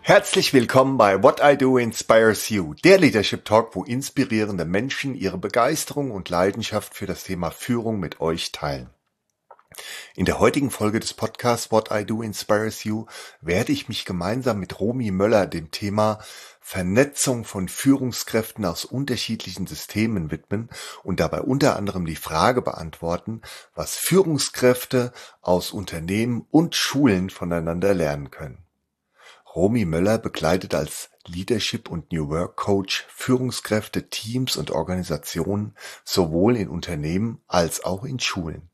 Herzlich willkommen bei What I Do Inspires You, der Leadership Talk, wo inspirierende Menschen ihre Begeisterung und Leidenschaft für das Thema Führung mit euch teilen. In der heutigen Folge des Podcasts What I Do Inspires You werde ich mich gemeinsam mit Romy Möller dem Thema Vernetzung von Führungskräften aus unterschiedlichen Systemen widmen und dabei unter anderem die Frage beantworten, was Führungskräfte aus Unternehmen und Schulen voneinander lernen können. Romy Möller begleitet als Leadership- und New Work Coach Führungskräfte, Teams und Organisationen sowohl in Unternehmen als auch in Schulen.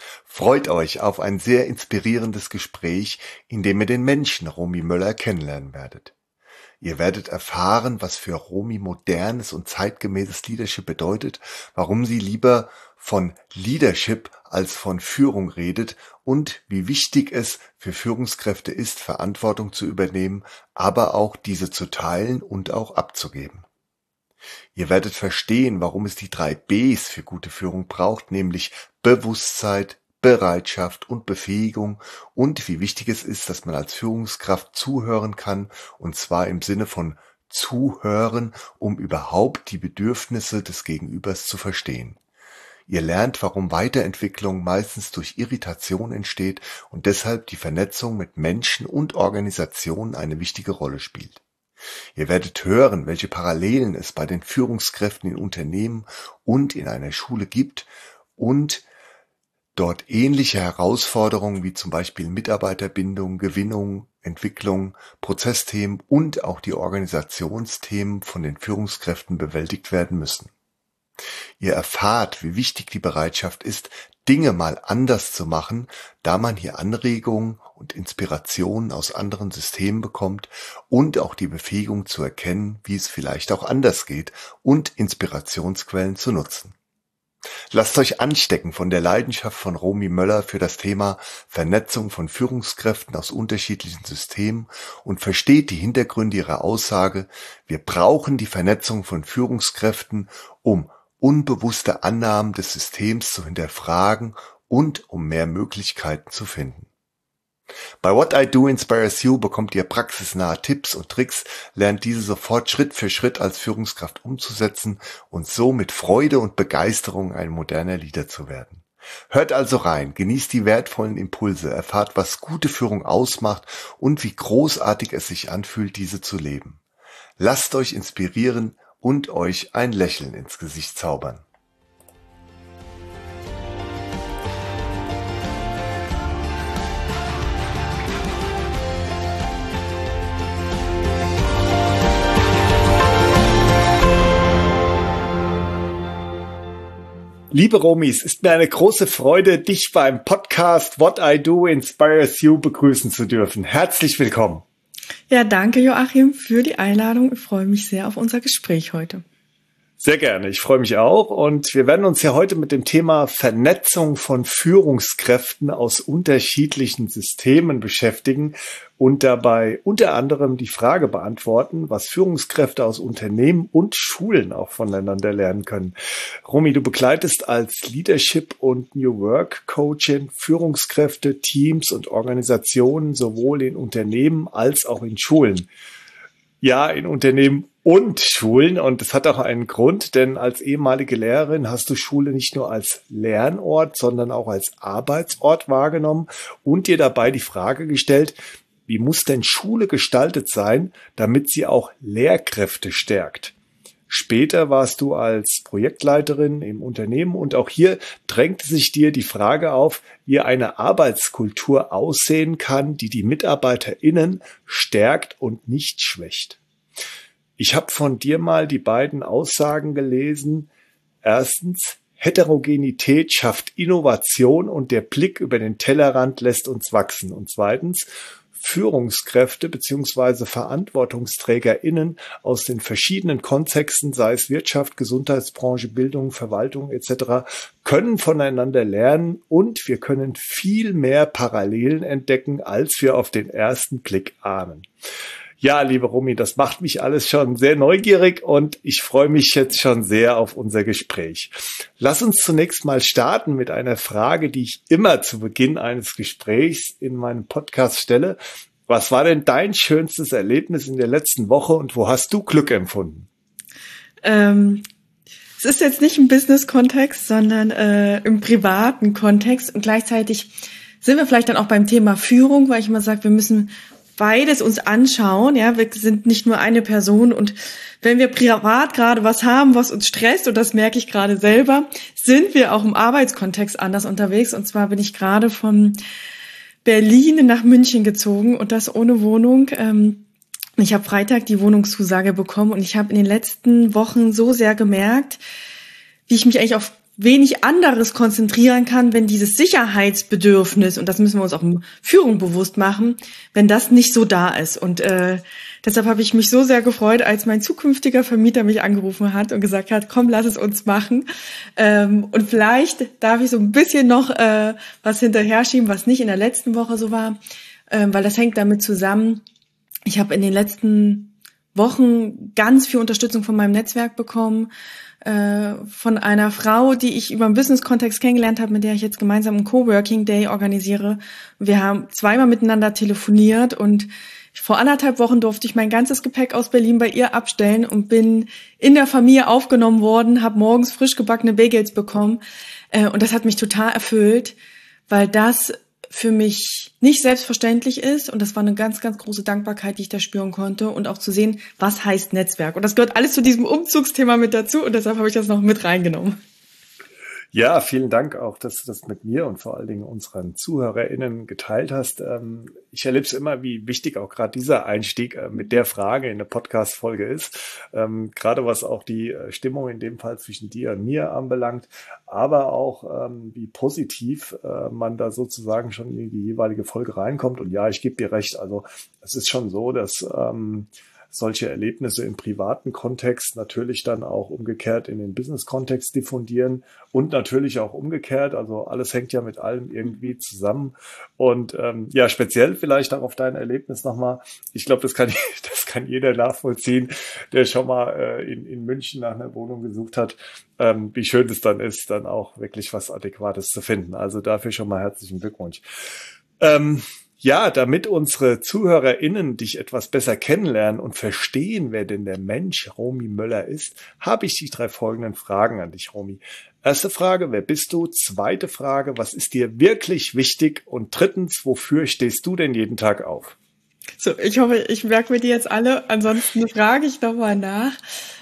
Freut euch auf ein sehr inspirierendes Gespräch, in dem ihr den Menschen Romy Möller kennenlernen werdet. Ihr werdet erfahren, was für Romy modernes und zeitgemäßes Leadership bedeutet, warum sie lieber von Leadership als von Führung redet und wie wichtig es für Führungskräfte ist, Verantwortung zu übernehmen, aber auch diese zu teilen und auch abzugeben. Ihr werdet verstehen, warum es die 3 Bs für gute Führung braucht, nämlich Bewusstsein, Bereitschaft und Befähigung und wie wichtig es ist, dass man als Führungskraft zuhören kann, und zwar im Sinne von zuhören, um überhaupt die Bedürfnisse des Gegenübers zu verstehen. Ihr lernt, warum Weiterentwicklung meistens durch Irritation entsteht und deshalb die Vernetzung mit Menschen und Organisationen eine wichtige Rolle spielt. Ihr werdet hören, welche Parallelen es bei den Führungskräften in Unternehmen und in einer Schule gibt und dort ähnliche Herausforderungen wie zum Beispiel Mitarbeiterbindung, Gewinnung, Entwicklung, Prozessthemen und auch die Organisationsthemen von den Führungskräften bewältigt werden müssen. Ihr erfahrt, wie wichtig die Bereitschaft ist, Dinge mal anders zu machen, da man hier Anregungen und Inspirationen aus anderen Systemen bekommt und auch die Befähigung zu erkennen, wie es vielleicht auch anders geht und Inspirationsquellen zu nutzen. Lasst euch anstecken von der Leidenschaft von Romy Möller für das Thema Vernetzung von Führungskräften aus unterschiedlichen Systemen und versteht die Hintergründe ihrer Aussage, wir brauchen die Vernetzung von Führungskräften, um unbewusste Annahmen des Systems zu hinterfragen und um mehr Möglichkeiten zu finden. Bei What I Do Inspires You bekommt ihr praxisnahe Tipps und Tricks, lernt diese sofort Schritt für Schritt als Führungskraft umzusetzen und so mit Freude und Begeisterung ein moderner Leader zu werden. Hört also rein, genießt die wertvollen Impulse, erfahrt, was gute Führung ausmacht und wie großartig es sich anfühlt, diese zu leben. Lasst euch inspirieren und euch ein Lächeln ins Gesicht zaubern. Liebe Romy, es ist mir eine große Freude, dich beim Podcast What I Do Inspires You begrüßen zu dürfen. Herzlich willkommen. Ja, danke Joachim für die Einladung. Ich freue mich sehr auf unser Gespräch heute. Sehr gerne, ich freue mich auch, und wir werden uns ja heute mit dem Thema Vernetzung von Führungskräften aus unterschiedlichen Systemen beschäftigen und dabei unter anderem die Frage beantworten, was Führungskräfte aus Unternehmen und Schulen auch voneinander lernen können. Romy, du begleitest als Leadership- und New Work Coachin Führungskräfte, Teams und Organisationen sowohl in Unternehmen als auch in Schulen. Ja, in Unternehmen und Schulen, und das hat auch einen Grund, denn als ehemalige Lehrerin hast du Schule nicht nur als Lernort, sondern auch als Arbeitsort wahrgenommen und dir dabei die Frage gestellt, wie muss denn Schule gestaltet sein, damit sie auch Lehrkräfte stärkt? Später warst du als Projektleiterin im Unternehmen und auch hier drängte sich dir die Frage auf, wie eine Arbeitskultur aussehen kann, die die MitarbeiterInnen stärkt und nicht schwächt. Ich habe von dir mal die beiden Aussagen gelesen. Erstens, Heterogenität schafft Innovation und der Blick über den Tellerrand lässt uns wachsen. Und zweitens, Führungskräfte bzw. VerantwortungsträgerInnen aus den verschiedenen Kontexten, sei es Wirtschaft, Gesundheitsbranche, Bildung, Verwaltung etc., können voneinander lernen und wir können viel mehr Parallelen entdecken, als wir auf den ersten Blick ahnen. Ja, liebe Romy, das macht mich alles schon sehr neugierig und ich freue mich jetzt schon sehr auf unser Gespräch. Lass uns zunächst mal starten mit einer Frage, die ich immer zu Beginn eines Gesprächs in meinem Podcast stelle. Was war denn dein schönstes Erlebnis in der letzten Woche und wo hast du Glück empfunden? Es ist jetzt nicht im Business-Kontext, sondern im privaten Kontext. Und gleichzeitig sind wir vielleicht dann auch beim Thema Führung, weil ich immer sage, wir müssen beides uns anschauen. Ja, wir sind nicht nur eine Person. Und wenn wir privat gerade was haben, was uns stresst, und das merke ich gerade selber, sind wir auch im Arbeitskontext anders unterwegs. Und zwar bin ich gerade von Berlin nach München gezogen und das ohne Wohnung. Ich habe Freitag die Wohnungszusage bekommen und ich habe in den letzten Wochen so sehr gemerkt, wie ich mich eigentlich auf wenig anderes konzentrieren kann, wenn dieses Sicherheitsbedürfnis, und das müssen wir uns auch in Führung bewusst machen, wenn das nicht so da ist. Und deshalb habe ich mich so sehr gefreut, als mein zukünftiger Vermieter mich angerufen hat und gesagt hat, komm, lass es uns machen. Und vielleicht darf ich so ein bisschen noch was hinterher schieben, was nicht in der letzten Woche so war, weil das hängt damit zusammen. Ich habe in den letzten Wochen ganz viel Unterstützung von meinem Netzwerk bekommen, von einer Frau, die ich über einen Business-Kontext kennengelernt habe, mit der ich jetzt gemeinsam einen Coworking Day organisiere. Wir haben zweimal miteinander telefoniert und vor 1,5 Wochen durfte ich mein ganzes Gepäck aus Berlin bei ihr abstellen und bin in der Familie aufgenommen worden, habe morgens frisch gebackene Bagels bekommen und das hat mich total erfüllt, weil das für mich nicht selbstverständlich ist und das war eine ganz, ganz große Dankbarkeit, die ich da spüren konnte und auch zu sehen, was heißt Netzwerk. Und das gehört alles zu diesem Umzugsthema mit dazu und deshalb habe ich das noch mit reingenommen. Ja, vielen Dank auch, dass du das mit mir und vor allen Dingen unseren ZuhörerInnen geteilt hast. Ich erlebe es immer, wie wichtig auch gerade dieser Einstieg mit der Frage in eine Podcast-Folge ist. Gerade was auch die Stimmung in dem Fall zwischen dir und mir anbelangt, aber auch wie positiv man da sozusagen schon in die jeweilige Folge reinkommt. Und ja, ich gebe dir recht. Also es ist schon so, dass solche Erlebnisse im privaten Kontext natürlich dann auch umgekehrt in den Business-Kontext diffundieren und natürlich auch umgekehrt. Also alles hängt ja mit allem irgendwie zusammen. Und ja, speziell vielleicht auch auf dein Erlebnis nochmal. Ich glaube, das kann jeder nachvollziehen, der schon mal in München nach einer Wohnung gesucht hat, wie schön es dann ist, dann auch wirklich was Adäquates zu finden. Also dafür schon mal herzlichen Glückwunsch. Ja, damit unsere ZuhörerInnen dich etwas besser kennenlernen und verstehen, wer denn der Mensch Romy Möller ist, habe ich die 3 folgenden Fragen an dich, Romy. Erste Frage, wer bist du? Zweite Frage, was ist dir wirklich wichtig? Und drittens, wofür stehst du denn jeden Tag auf? So, ich hoffe, ich merke mir die jetzt alle. Ansonsten frage ich nochmal nach.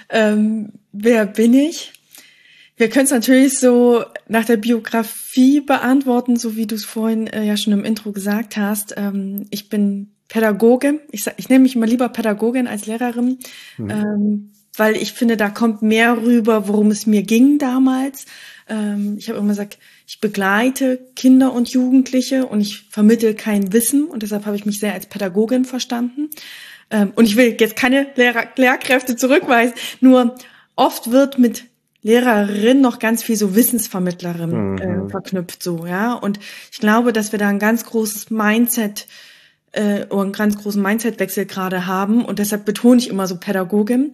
Wer bin ich? Wir können es natürlich so nach der Biografie beantworten, so wie du es vorhin ja schon im Intro gesagt hast. Ich bin Pädagogin. Ich nenne mich immer lieber Pädagogin als Lehrerin, weil ich finde, da kommt mehr rüber, worum es mir ging damals. Ich habe immer gesagt, ich begleite Kinder und Jugendliche und ich vermittle kein Wissen und deshalb habe ich mich sehr als Pädagogin verstanden. Und ich will jetzt keine Lehrkräfte zurückweisen, nur oft wird mit Lehrerin noch ganz viel so Wissensvermittlerin verknüpft so, ja. Und ich glaube, dass wir da ein ganz großes Mindset oder einen ganz großen Mindsetwechsel gerade haben und deshalb betone ich immer so Pädagogin.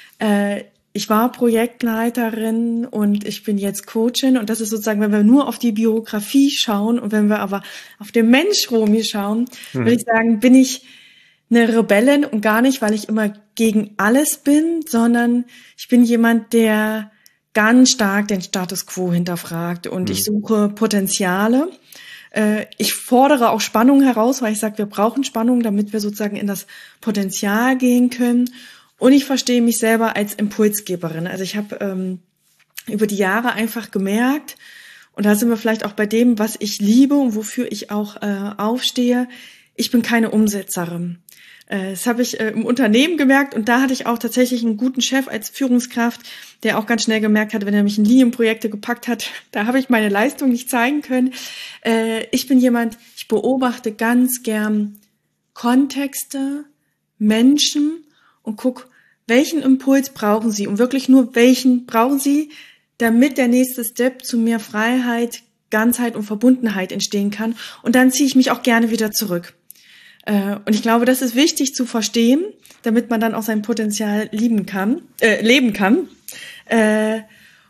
Ich war Projektleiterin und ich bin jetzt Coachin und das ist sozusagen, wenn wir nur auf die Biografie schauen und wenn wir aber auf den Mensch Romy schauen, würde ich sagen, bin ich eine Rebellin und gar nicht, weil ich immer gegen alles bin, sondern ich bin jemand, der ganz stark den Status quo hinterfragt und ich suche Potenziale. Ich fordere auch Spannung heraus, weil ich sage, wir brauchen Spannung, damit wir sozusagen in das Potenzial gehen können. Und ich verstehe mich selber als Impulsgeberin. Also ich habe über die Jahre einfach gemerkt, und da sind wir vielleicht auch bei dem, was ich liebe und wofür ich auch aufstehe, ich bin keine Umsetzerin. Das habe ich im Unternehmen gemerkt und da hatte ich auch tatsächlich einen guten Chef als Führungskraft, der auch ganz schnell gemerkt hat, wenn er mich in Linienprojekte gepackt hat, da habe ich meine Leistung nicht zeigen können. Ich bin jemand, ich beobachte ganz gern Kontexte, Menschen und guck, welchen Impuls brauchen sie und wirklich nur welchen brauchen sie, damit der nächste Step zu mehr Freiheit, Ganzheit und Verbundenheit entstehen kann. Und dann ziehe ich mich auch gerne wieder zurück. Und ich glaube, das ist wichtig zu verstehen, damit man dann auch sein Potenzial leben kann.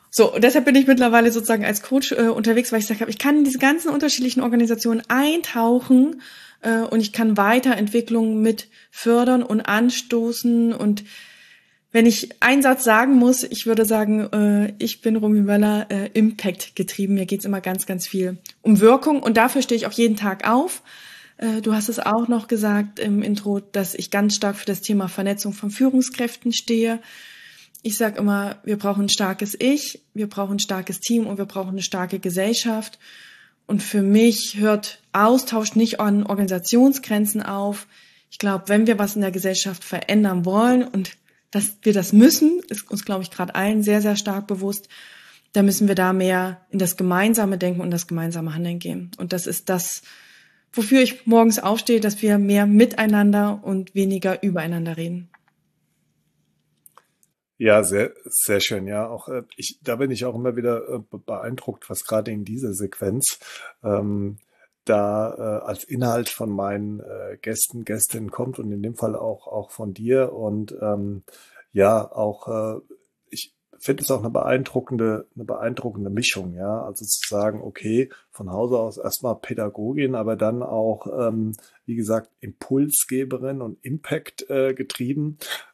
So, und deshalb bin ich mittlerweile sozusagen als Coach unterwegs, weil ich gesagt habe, ich kann in diese ganzen unterschiedlichen Organisationen eintauchen und ich kann Weiterentwicklung mit fördern und anstoßen. Und wenn ich einen Satz sagen muss, ich würde sagen, ich bin Romy Möller Impact getrieben. Mir geht's immer ganz, ganz viel um Wirkung und dafür stehe ich auch jeden Tag auf. Du hast es auch noch gesagt im Intro, dass ich ganz stark für das Thema Vernetzung von Führungskräften stehe. Ich sage immer, wir brauchen ein starkes Ich, wir brauchen ein starkes Team und wir brauchen eine starke Gesellschaft. Und für mich hört Austausch nicht an Organisationsgrenzen auf. Ich glaube, wenn wir was in der Gesellschaft verändern wollen und dass wir das müssen, ist uns, glaube ich, gerade allen sehr, sehr stark bewusst, dann müssen wir da mehr in das gemeinsame Denken und das gemeinsame Handeln gehen. Und das ist das, wofür ich morgens aufstehe, dass wir mehr miteinander und weniger übereinander reden. Ja, sehr, sehr schön. Ja, auch da bin ich auch immer wieder beeindruckt, was gerade in dieser Sequenz da als Inhalt von meinen Gästinnen kommt und in dem Fall auch von dir. Und ja, auch ich finde es auch eine beeindruckende Mischung. Ja, also zu sagen, okay, von Hause aus erstmal Pädagogin, aber dann auch, wie gesagt, Impulsgeberin und Impact getrieben.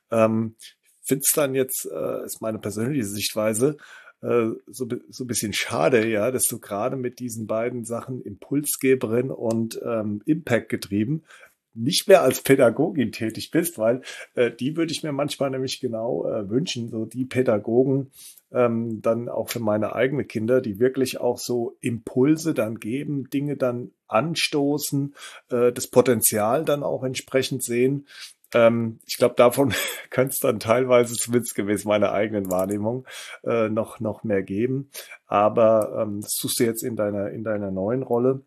Finde es dann jetzt, ist meine persönliche Sichtweise, so ein bisschen schade, ja, dass du gerade mit diesen beiden Sachen Impulsgeberin und Impact getrieben nicht mehr als Pädagogin tätig bist, weil die würde ich mir manchmal nämlich genau wünschen, so die Pädagogen dann auch für meine eigenen Kinder, die wirklich auch so Impulse dann geben, Dinge dann anstoßen, das Potenzial dann auch entsprechend sehen. Ich glaube, davon könnte es dann teilweise, zumindest gemäß meiner eigenen Wahrnehmung, noch mehr geben. Aber das tust du jetzt in deiner neuen Rolle.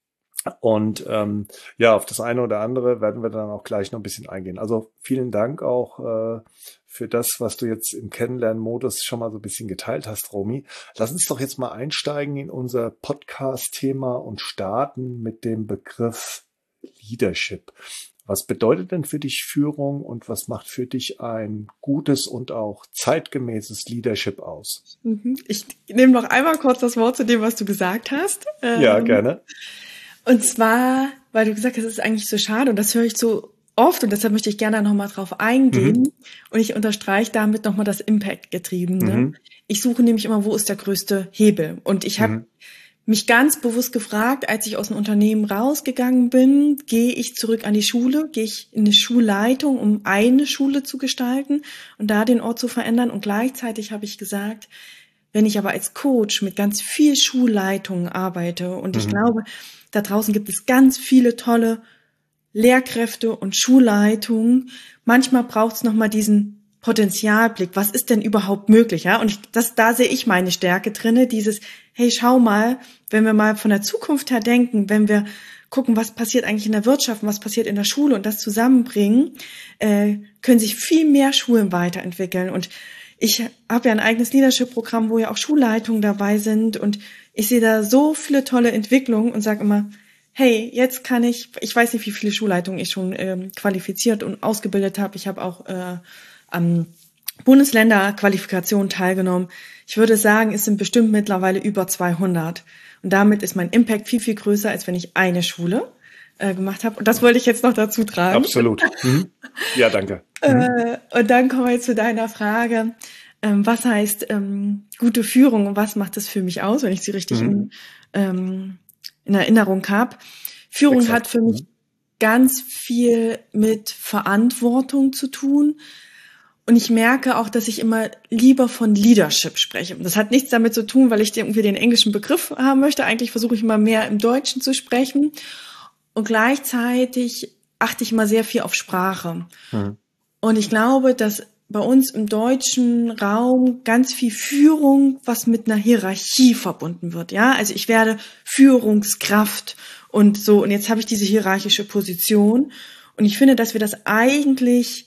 Und ja, auf das eine oder andere werden wir dann auch gleich noch ein bisschen eingehen. Also vielen Dank auch für das, was du jetzt im Kennenlernmodus schon mal so ein bisschen geteilt hast, Romy. Lass uns doch jetzt mal einsteigen in unser Podcast-Thema und starten mit dem Begriff Leadership. Was bedeutet denn für dich Führung und was macht für dich ein gutes und auch zeitgemäßes Leadership aus? Ich nehme noch einmal kurz das Wort zu dem, was du gesagt hast. Ja, gerne. Und zwar, weil du gesagt hast, es ist eigentlich so schade und das höre ich so oft und deshalb möchte ich gerne nochmal drauf eingehen und ich unterstreiche damit nochmal das Impact-Getriebene. Ich suche nämlich immer, wo ist der größte Hebel? Und ich habe mich ganz bewusst gefragt, als ich aus dem Unternehmen rausgegangen bin, gehe ich zurück an die Schule, gehe ich in eine Schulleitung, um eine Schule zu gestalten und da den Ort zu verändern. Und gleichzeitig habe ich gesagt, wenn ich aber als Coach mit ganz viel Schulleitungen arbeite und ich glaube, da draußen gibt es ganz viele tolle Lehrkräfte und Schulleitungen. Manchmal braucht es nochmal diesen Potenzialblick. Was ist denn überhaupt möglich? Ja, und da sehe ich meine Stärke drinne. Dieses, hey, schau mal, wenn wir mal von der Zukunft her denken, wenn wir gucken, was passiert eigentlich in der Wirtschaft, was passiert in der Schule und das zusammenbringen, können sich viel mehr Schulen weiterentwickeln. Und ich habe ja ein eigenes Leadership-Programm, wo ja auch Schulleitungen dabei sind und ich sehe da so viele tolle Entwicklungen und sage immer, hey, jetzt kann ich weiß nicht, wie viele Schulleitungen ich schon qualifiziert und ausgebildet habe. Ich habe auch am Bundesländerqualifikation teilgenommen. Ich würde sagen, es sind bestimmt mittlerweile über 200. Und damit ist mein Impact viel, viel größer, als wenn ich eine Schule gemacht habe. Und das wollte ich jetzt noch dazu tragen. Absolut. Ja, danke. Und dann kommen wir jetzt zu deiner Frage. Was heißt gute Führung und was macht es für mich aus, wenn ich sie richtig in Erinnerung habe? Führung hat für mich ganz viel mit Verantwortung zu tun. Und ich merke auch, dass ich immer lieber von Leadership spreche. Das hat nichts damit zu tun, weil ich irgendwie den englischen Begriff haben möchte. Eigentlich versuche ich immer mehr im Deutschen zu sprechen. Und gleichzeitig achte ich immer sehr viel auf Sprache. Und ich glaube, dass bei uns im deutschen Raum ganz viel Führung, was mit einer Hierarchie verbunden wird. Ja, also ich werde Führungskraft und so. Und jetzt habe ich diese hierarchische Position. Und ich finde, dass wir das eigentlich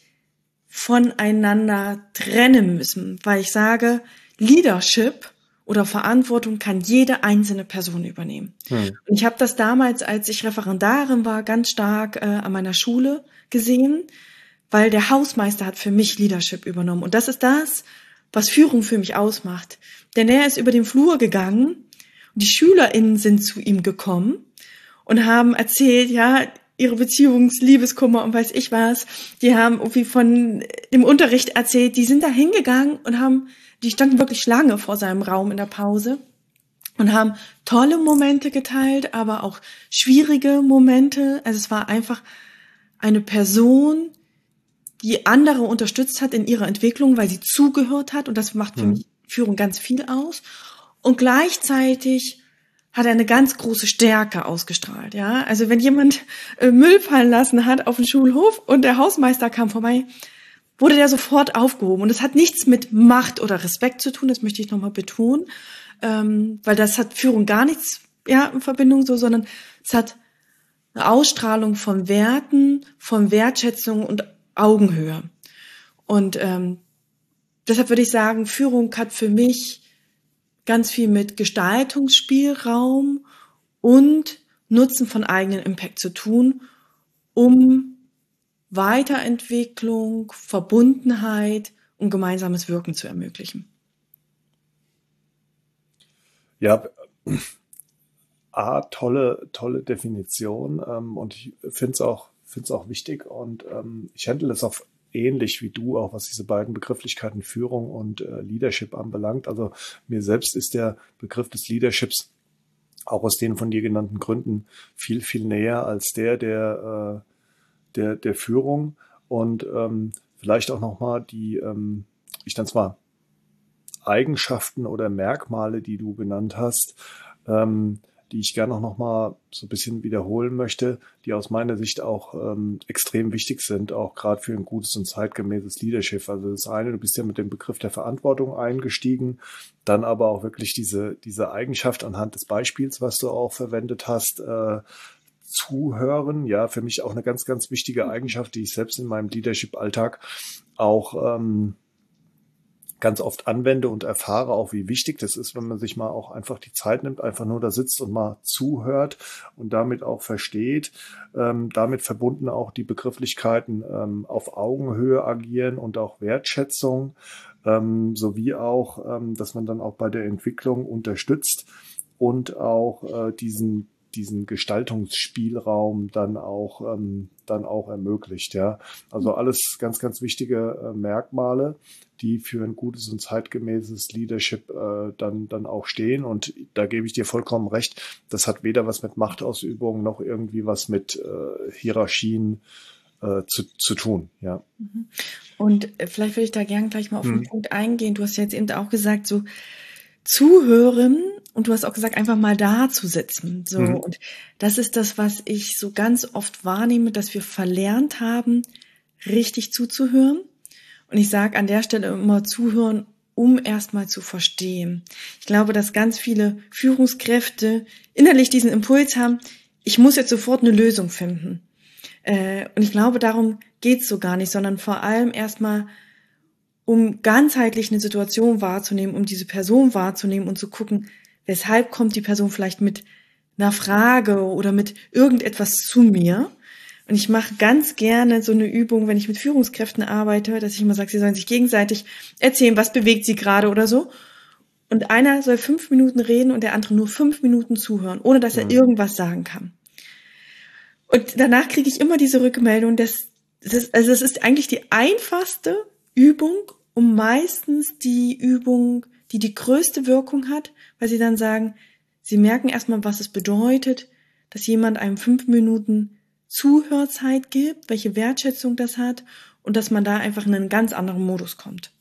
voneinander trennen müssen, weil ich sage, Leadership oder Verantwortung kann jede einzelne Person übernehmen. Und ich habe das damals, als ich Referendarin war, ganz stark an meiner Schule gesehen, weil der Hausmeister hat für mich Leadership übernommen. Und das ist das, was Führung für mich ausmacht. Denn er ist über den Flur gegangen und die SchülerInnen sind zu ihm gekommen und haben erzählt, ja, ihre Liebeskummer und weiß ich was. Die haben irgendwie von dem Unterricht erzählt, die sind da hingegangen und die standen wirklich Schlange vor seinem Raum in der Pause und haben tolle Momente geteilt, aber auch schwierige Momente. Also es war einfach eine Person, die andere unterstützt hat in ihrer Entwicklung, weil sie zugehört hat. Und das macht für mich Führung ganz viel aus. Und gleichzeitig hat er eine ganz große Stärke ausgestrahlt. Ja, also wenn jemand Müll fallen lassen hat auf dem Schulhof und der Hausmeister kam vorbei, wurde der sofort aufgehoben. Und das hat nichts mit Macht oder Respekt zu tun. Das möchte ich nochmal betonen, weil das hat Führung gar nichts in Verbindung so, sondern es hat eine Ausstrahlung von Werten, von Wertschätzung und Augenhöhe. Und deshalb würde ich sagen, Führung hat für mich ganz viel mit Gestaltungsspielraum und Nutzen von eigenen Impact zu tun, um Weiterentwicklung, Verbundenheit und gemeinsames Wirken zu ermöglichen. Ja, tolle Definition, und ich finde es auch wichtig, und ich handle es auch ähnlich wie du, auch was diese beiden Begrifflichkeiten Führung und Leadership anbelangt. Also mir selbst ist der Begriff des Leaderships auch aus den von dir genannten Gründen viel, viel näher als der Führung, und vielleicht auch nochmal die, ich nenne es mal, Eigenschaften oder Merkmale, die du genannt hast, die ich gerne noch mal so ein bisschen wiederholen möchte, die aus meiner Sicht auch extrem wichtig sind, auch gerade für ein gutes und zeitgemäßes Leadership. Also das eine, du bist ja mit dem Begriff der Verantwortung eingestiegen, dann aber auch wirklich diese Eigenschaft anhand des Beispiels, was du auch verwendet hast, Zuhören, ja, für mich auch eine ganz, ganz wichtige Eigenschaft, die ich selbst in meinem Leadership-Alltag auch ganz oft anwende und erfahre auch, wie wichtig das ist, wenn man sich mal auch einfach die Zeit nimmt, einfach nur da sitzt und mal zuhört und damit auch versteht, damit verbunden auch die Begrifflichkeiten auf Augenhöhe agieren und auch Wertschätzung, sowie auch, dass man dann auch bei der Entwicklung unterstützt und auch diesen Gestaltungsspielraum dann auch ermöglicht, ja. Also alles ganz, ganz wichtige Merkmale, die für ein gutes und zeitgemäßes Leadership dann auch stehen. Und da gebe ich dir vollkommen recht. Das hat weder was mit Machtausübung noch irgendwie was mit Hierarchien zu tun, ja. Und vielleicht würde ich da gern gleich mal auf den Punkt eingehen. Du hast ja jetzt eben auch gesagt, so zuhören, und du hast auch gesagt, einfach mal da zu sitzen. So. Und das ist das, was ich so ganz oft wahrnehme, dass wir verlernt haben, richtig zuzuhören. Und ich sage an der Stelle immer zuhören, um erstmal zu verstehen. Ich glaube, dass ganz viele Führungskräfte innerlich diesen Impuls haben, ich muss jetzt sofort eine Lösung finden. Und ich glaube, darum geht's so gar nicht, sondern vor allem erstmal, um ganzheitlich eine Situation wahrzunehmen, um diese Person wahrzunehmen und zu gucken, weshalb kommt die Person vielleicht mit einer Frage oder mit irgendetwas zu mir. Und ich mache ganz gerne so eine Übung, wenn ich mit Führungskräften arbeite, dass ich immer sage, sie sollen sich gegenseitig erzählen, was bewegt sie gerade oder so. Und einer soll 5 Minuten reden und der andere nur 5 Minuten zuhören, ohne dass er irgendwas sagen kann. Und danach kriege ich immer diese Rückmeldung, das ist eigentlich die einfachste Übung, um meistens die Übung, die die größte Wirkung hat, weil sie dann sagen, sie merken erstmal, was es bedeutet, dass jemand einem 5 Minuten Zuhörzeit gibt, welche Wertschätzung das hat und dass man da einfach in einen ganz anderen Modus kommt.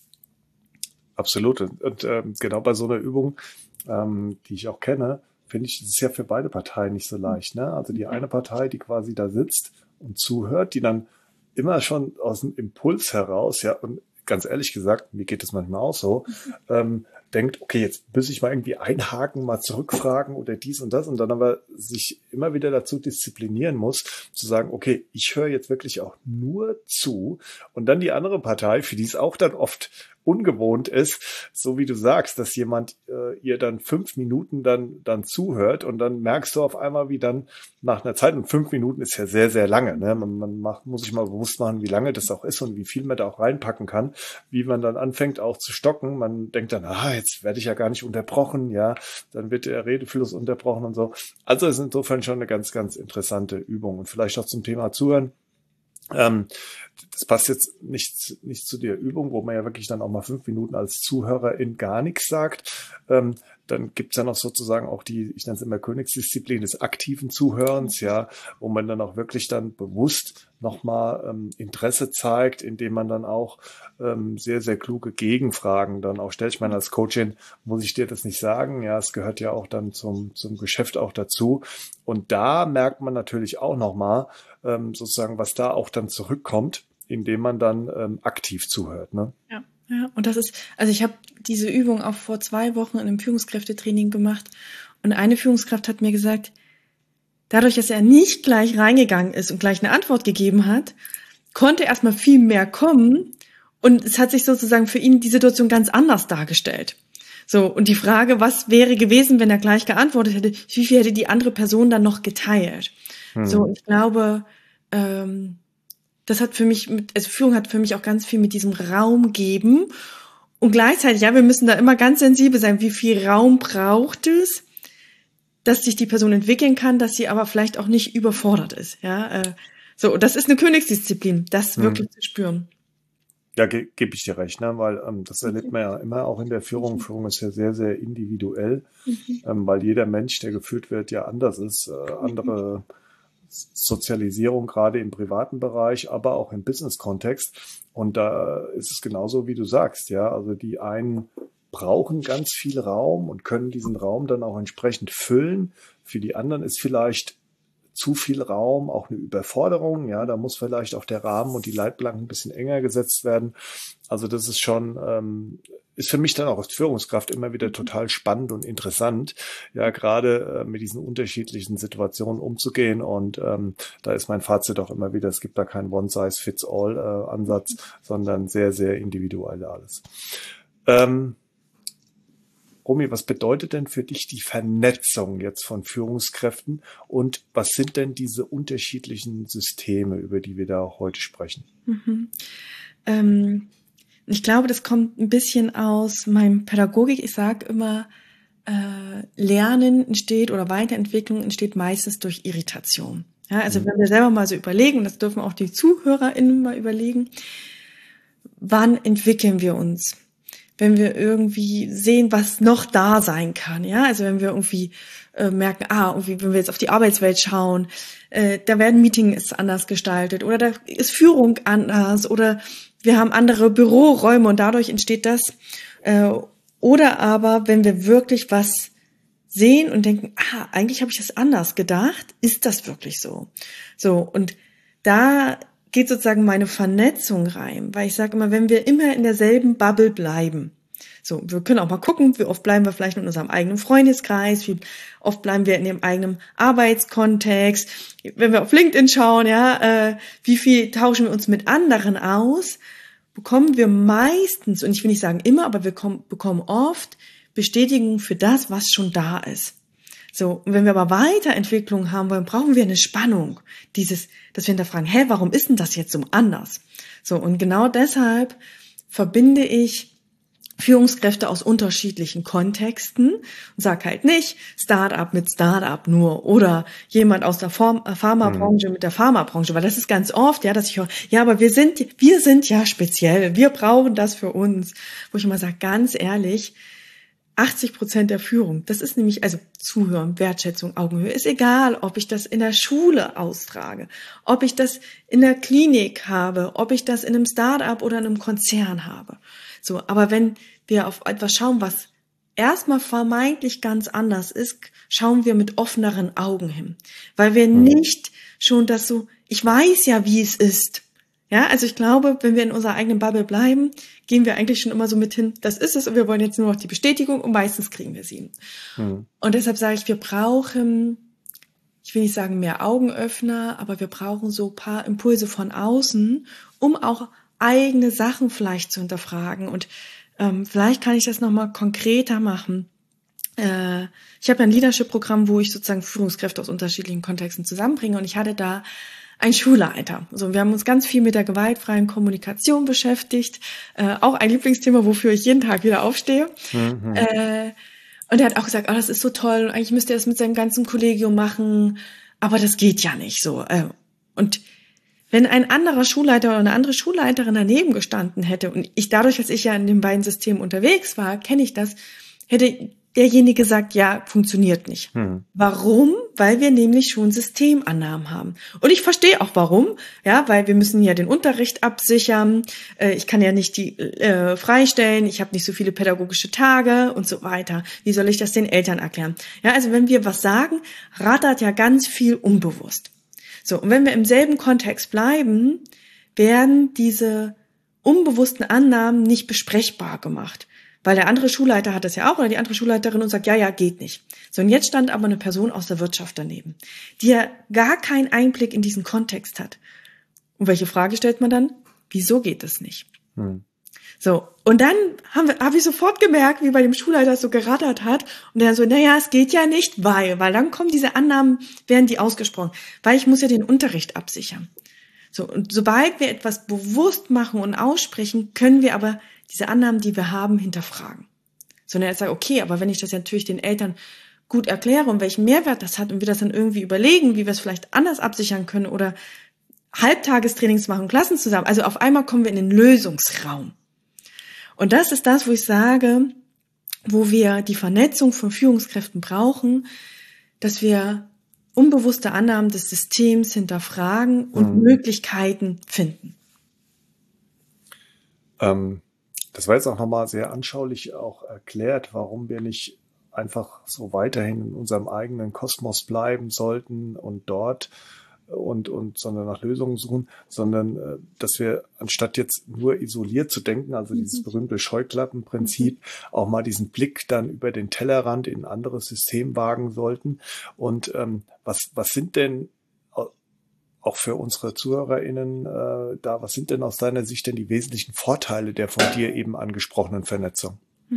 Absolut. Und genau bei so einer Übung, die ich auch kenne, finde ich, das ist ja für beide Parteien nicht so leicht, ne? Also die eine Partei, die quasi da sitzt und zuhört, die dann immer schon aus dem Impuls heraus, ja, und ganz ehrlich gesagt, mir geht das manchmal auch so, denkt, okay, jetzt muss ich mal irgendwie einhaken, mal zurückfragen oder dies und das, und dann aber sich immer wieder dazu disziplinieren muss, zu sagen, okay, ich höre jetzt wirklich auch nur zu, und dann die andere Partei, für die es auch dann oft ungewohnt ist, so wie du sagst, dass jemand ihr dann 5 Minuten dann zuhört und dann merkst du auf einmal, wie dann nach einer Zeit, und 5 Minuten ist ja sehr, sehr lange, ne? Muss sich mal bewusst machen, wie lange das auch ist und wie viel man da auch reinpacken kann, wie man dann anfängt auch zu stocken. Man denkt dann, jetzt werde ich ja gar nicht unterbrochen, ja, dann wird der Redefluss unterbrochen und so. Also ist insofern schon eine ganz, ganz interessante Übung. Und vielleicht auch zum Thema Zuhören. Das passt jetzt nicht zu der Übung, wo man ja wirklich dann auch mal 5 Minuten als Zuhörerin gar nichts sagt. Dann gibt's ja noch sozusagen auch die, ich nenne es immer Königsdisziplin des aktiven Zuhörens, ja, wo man dann auch wirklich dann bewusst nochmal Interesse zeigt, indem man dann auch sehr, sehr kluge Gegenfragen dann auch stellt. Ich meine, als Coachin muss ich dir das nicht sagen, ja, es gehört ja auch dann zum Geschäft auch dazu. Und da merkt man natürlich auch nochmal, sozusagen, was da auch dann zurückkommt, indem man dann aktiv zuhört. Ne? Ja, und das ist, also ich habe diese Übung auch vor 2 Wochen in einem Führungskräftetraining gemacht und eine Führungskraft hat mir gesagt, dadurch, dass er nicht gleich reingegangen ist und gleich eine Antwort gegeben hat, konnte erstmal viel mehr kommen und es hat sich sozusagen für ihn die Situation ganz anders dargestellt. So, und die Frage, was wäre gewesen, wenn er gleich geantwortet hätte, wie viel hätte die andere Person dann noch geteilt? So, ich glaube, das hat für mich, also Führung hat für mich auch ganz viel mit diesem Raum geben und gleichzeitig, ja, wir müssen da immer ganz sensibel sein, wie viel Raum braucht es, dass sich die Person entwickeln kann, dass sie aber vielleicht auch nicht überfordert ist, ja. So, das ist eine Königsdisziplin, das wirklich zu spüren. Ja, gebe ich dir recht, ne? Weil das erlebt man ja immer auch in der Führung. Führung ist ja sehr, sehr individuell, weil jeder Mensch, der geführt wird, ja anders ist, andere Sozialisierung, gerade im privaten Bereich, aber auch im Business-Kontext. Und da ist es genauso, wie du sagst, ja. Also die einen brauchen ganz viel Raum und können diesen Raum dann auch entsprechend füllen. Für die anderen ist vielleicht zu viel Raum auch eine Überforderung. Ja, da muss vielleicht auch der Rahmen und die Leitplanken ein bisschen enger gesetzt werden. Also das ist schon, ist für mich dann auch als Führungskraft immer wieder total spannend und interessant, ja, gerade mit diesen unterschiedlichen Situationen umzugehen. Und da ist mein Fazit auch immer wieder, es gibt da keinen One-Size-Fits-All-Ansatz, sondern sehr, sehr individuell alles. Romy, was bedeutet denn für dich die Vernetzung jetzt von Führungskräften und was sind denn diese unterschiedlichen Systeme, über die wir da auch heute sprechen? Ich glaube, das kommt ein bisschen aus meinem Pädagogik. Ich sage immer, Lernen entsteht oder Weiterentwicklung entsteht meistens durch Irritation. Ja, also wenn wir selber mal so überlegen, und das dürfen auch die ZuhörerInnen mal überlegen, wann entwickeln wir uns? Wenn wir irgendwie sehen, was noch da sein kann, ja, also wenn wir irgendwie merken, irgendwie, wenn wir jetzt auf die Arbeitswelt schauen, da werden Meetings anders gestaltet oder da ist Führung anders oder wir haben andere Büroräume und dadurch entsteht das. Oder aber, wenn wir wirklich was sehen und denken, eigentlich habe ich das anders gedacht, ist das wirklich so? So, und da geht sozusagen meine Vernetzung rein, weil ich sage immer, wenn wir immer in derselben Bubble bleiben, so, wir können auch mal gucken, wie oft bleiben wir vielleicht in unserem eigenen Freundeskreis, wie oft bleiben wir in dem eigenen Arbeitskontext, wenn wir auf LinkedIn schauen, ja, wie viel tauschen wir uns mit anderen aus, bekommen wir meistens, und ich will nicht sagen immer, aber wir bekommen oft Bestätigung für das, was schon da ist. So, und wenn wir aber Weiterentwicklung haben wollen, brauchen wir eine Spannung, dass wir hinterfragen, warum ist denn das jetzt so anders? So, und genau deshalb verbinde ich Führungskräfte aus unterschiedlichen Kontexten und sag halt nicht Start-up mit Start-up nur oder jemand aus der Pharmabranche mit der Pharmabranche, weil das ist ganz oft, ja, dass ich höre, ja, aber wir sind ja speziell, wir brauchen das für uns, wo ich immer sage, ganz ehrlich, 80% der Führung, das ist nämlich, also Zuhören, Wertschätzung, Augenhöhe, ist egal, ob ich das in der Schule austrage, ob ich das in der Klinik habe, ob ich das in einem Start-up oder in einem Konzern habe. So, aber wenn wir auf etwas schauen, was erstmal vermeintlich ganz anders ist, schauen wir mit offeneren Augen hin, weil wir nicht schon das so, ich weiß ja, wie es ist. Ja, also ich glaube, wenn wir in unserer eigenen Bubble bleiben, gehen wir eigentlich schon immer so mit hin, das ist es und wir wollen jetzt nur noch die Bestätigung und meistens kriegen wir sie. Und deshalb sage ich, wir brauchen, ich will nicht sagen mehr Augenöffner, aber wir brauchen so ein paar Impulse von außen, um auch eigene Sachen vielleicht zu hinterfragen. Und vielleicht kann ich das nochmal konkreter machen. Ich habe ein Leadership-Programm, wo ich sozusagen Führungskräfte aus unterschiedlichen Kontexten zusammenbringe, und ich hatte da einen Schulleiter. Also wir haben uns ganz viel mit der gewaltfreien Kommunikation beschäftigt, auch ein Lieblingsthema, wofür ich jeden Tag wieder aufstehe. Und er hat auch gesagt, das ist so toll, und eigentlich müsste er das mit seinem ganzen Kollegium machen, aber das geht ja nicht so. Und wenn ein anderer Schulleiter oder eine andere Schulleiterin daneben gestanden hätte, und ich dadurch, dass ich ja in den beiden Systemen unterwegs war, kenne ich das, hätte derjenige sagt, ja, funktioniert nicht. Warum? Weil wir nämlich schon Systemannahmen haben. Und ich verstehe auch warum, ja, weil wir müssen ja den Unterricht absichern, ich kann ja nicht die freistellen, ich habe nicht so viele pädagogische Tage und so weiter. Wie soll ich das den Eltern erklären? Ja, also wenn wir was sagen, rattert ja ganz viel unbewusst. So, und wenn wir im selben Kontext bleiben, werden diese unbewussten Annahmen nicht besprechbar gemacht. Weil der andere Schulleiter hat das ja auch, oder die andere Schulleiterin, und sagt, ja, geht nicht. So, und jetzt stand aber eine Person aus der Wirtschaft daneben, die ja gar keinen Einblick in diesen Kontext hat. Und welche Frage stellt man dann? Wieso geht das nicht? So, und dann habe ich sofort gemerkt, wie bei dem Schulleiter es so gerattert hat, und der so, es geht ja nicht, weil dann kommen diese Annahmen, werden die ausgesprochen, weil ich muss ja den Unterricht absichern. So, und sobald wir etwas bewusst machen und aussprechen, können wir aber diese Annahmen, die wir haben, hinterfragen. Sondern er sagt, okay, aber wenn ich das natürlich den Eltern gut erkläre und welchen Mehrwert das hat und wir das dann irgendwie überlegen, wie wir es vielleicht anders absichern können oder Halbtagestrainings machen, Klassen zusammen. Also auf einmal kommen wir in den Lösungsraum. Und das ist das, wo ich sage, wo wir die Vernetzung von Führungskräften brauchen, dass wir unbewusste Annahmen des Systems hinterfragen und Möglichkeiten finden. Das war jetzt auch nochmal sehr anschaulich auch erklärt, warum wir nicht einfach so weiterhin in unserem eigenen Kosmos bleiben sollten und dort sondern nach Lösungen suchen, sondern dass wir, anstatt jetzt nur isoliert zu denken, also dieses berühmte Scheuklappenprinzip, auch mal diesen Blick dann über den Tellerrand in ein anderes System wagen sollten. Und was sind denn auch für unsere ZuhörerInnen was sind denn aus deiner Sicht denn die wesentlichen Vorteile der von dir eben angesprochenen Vernetzung?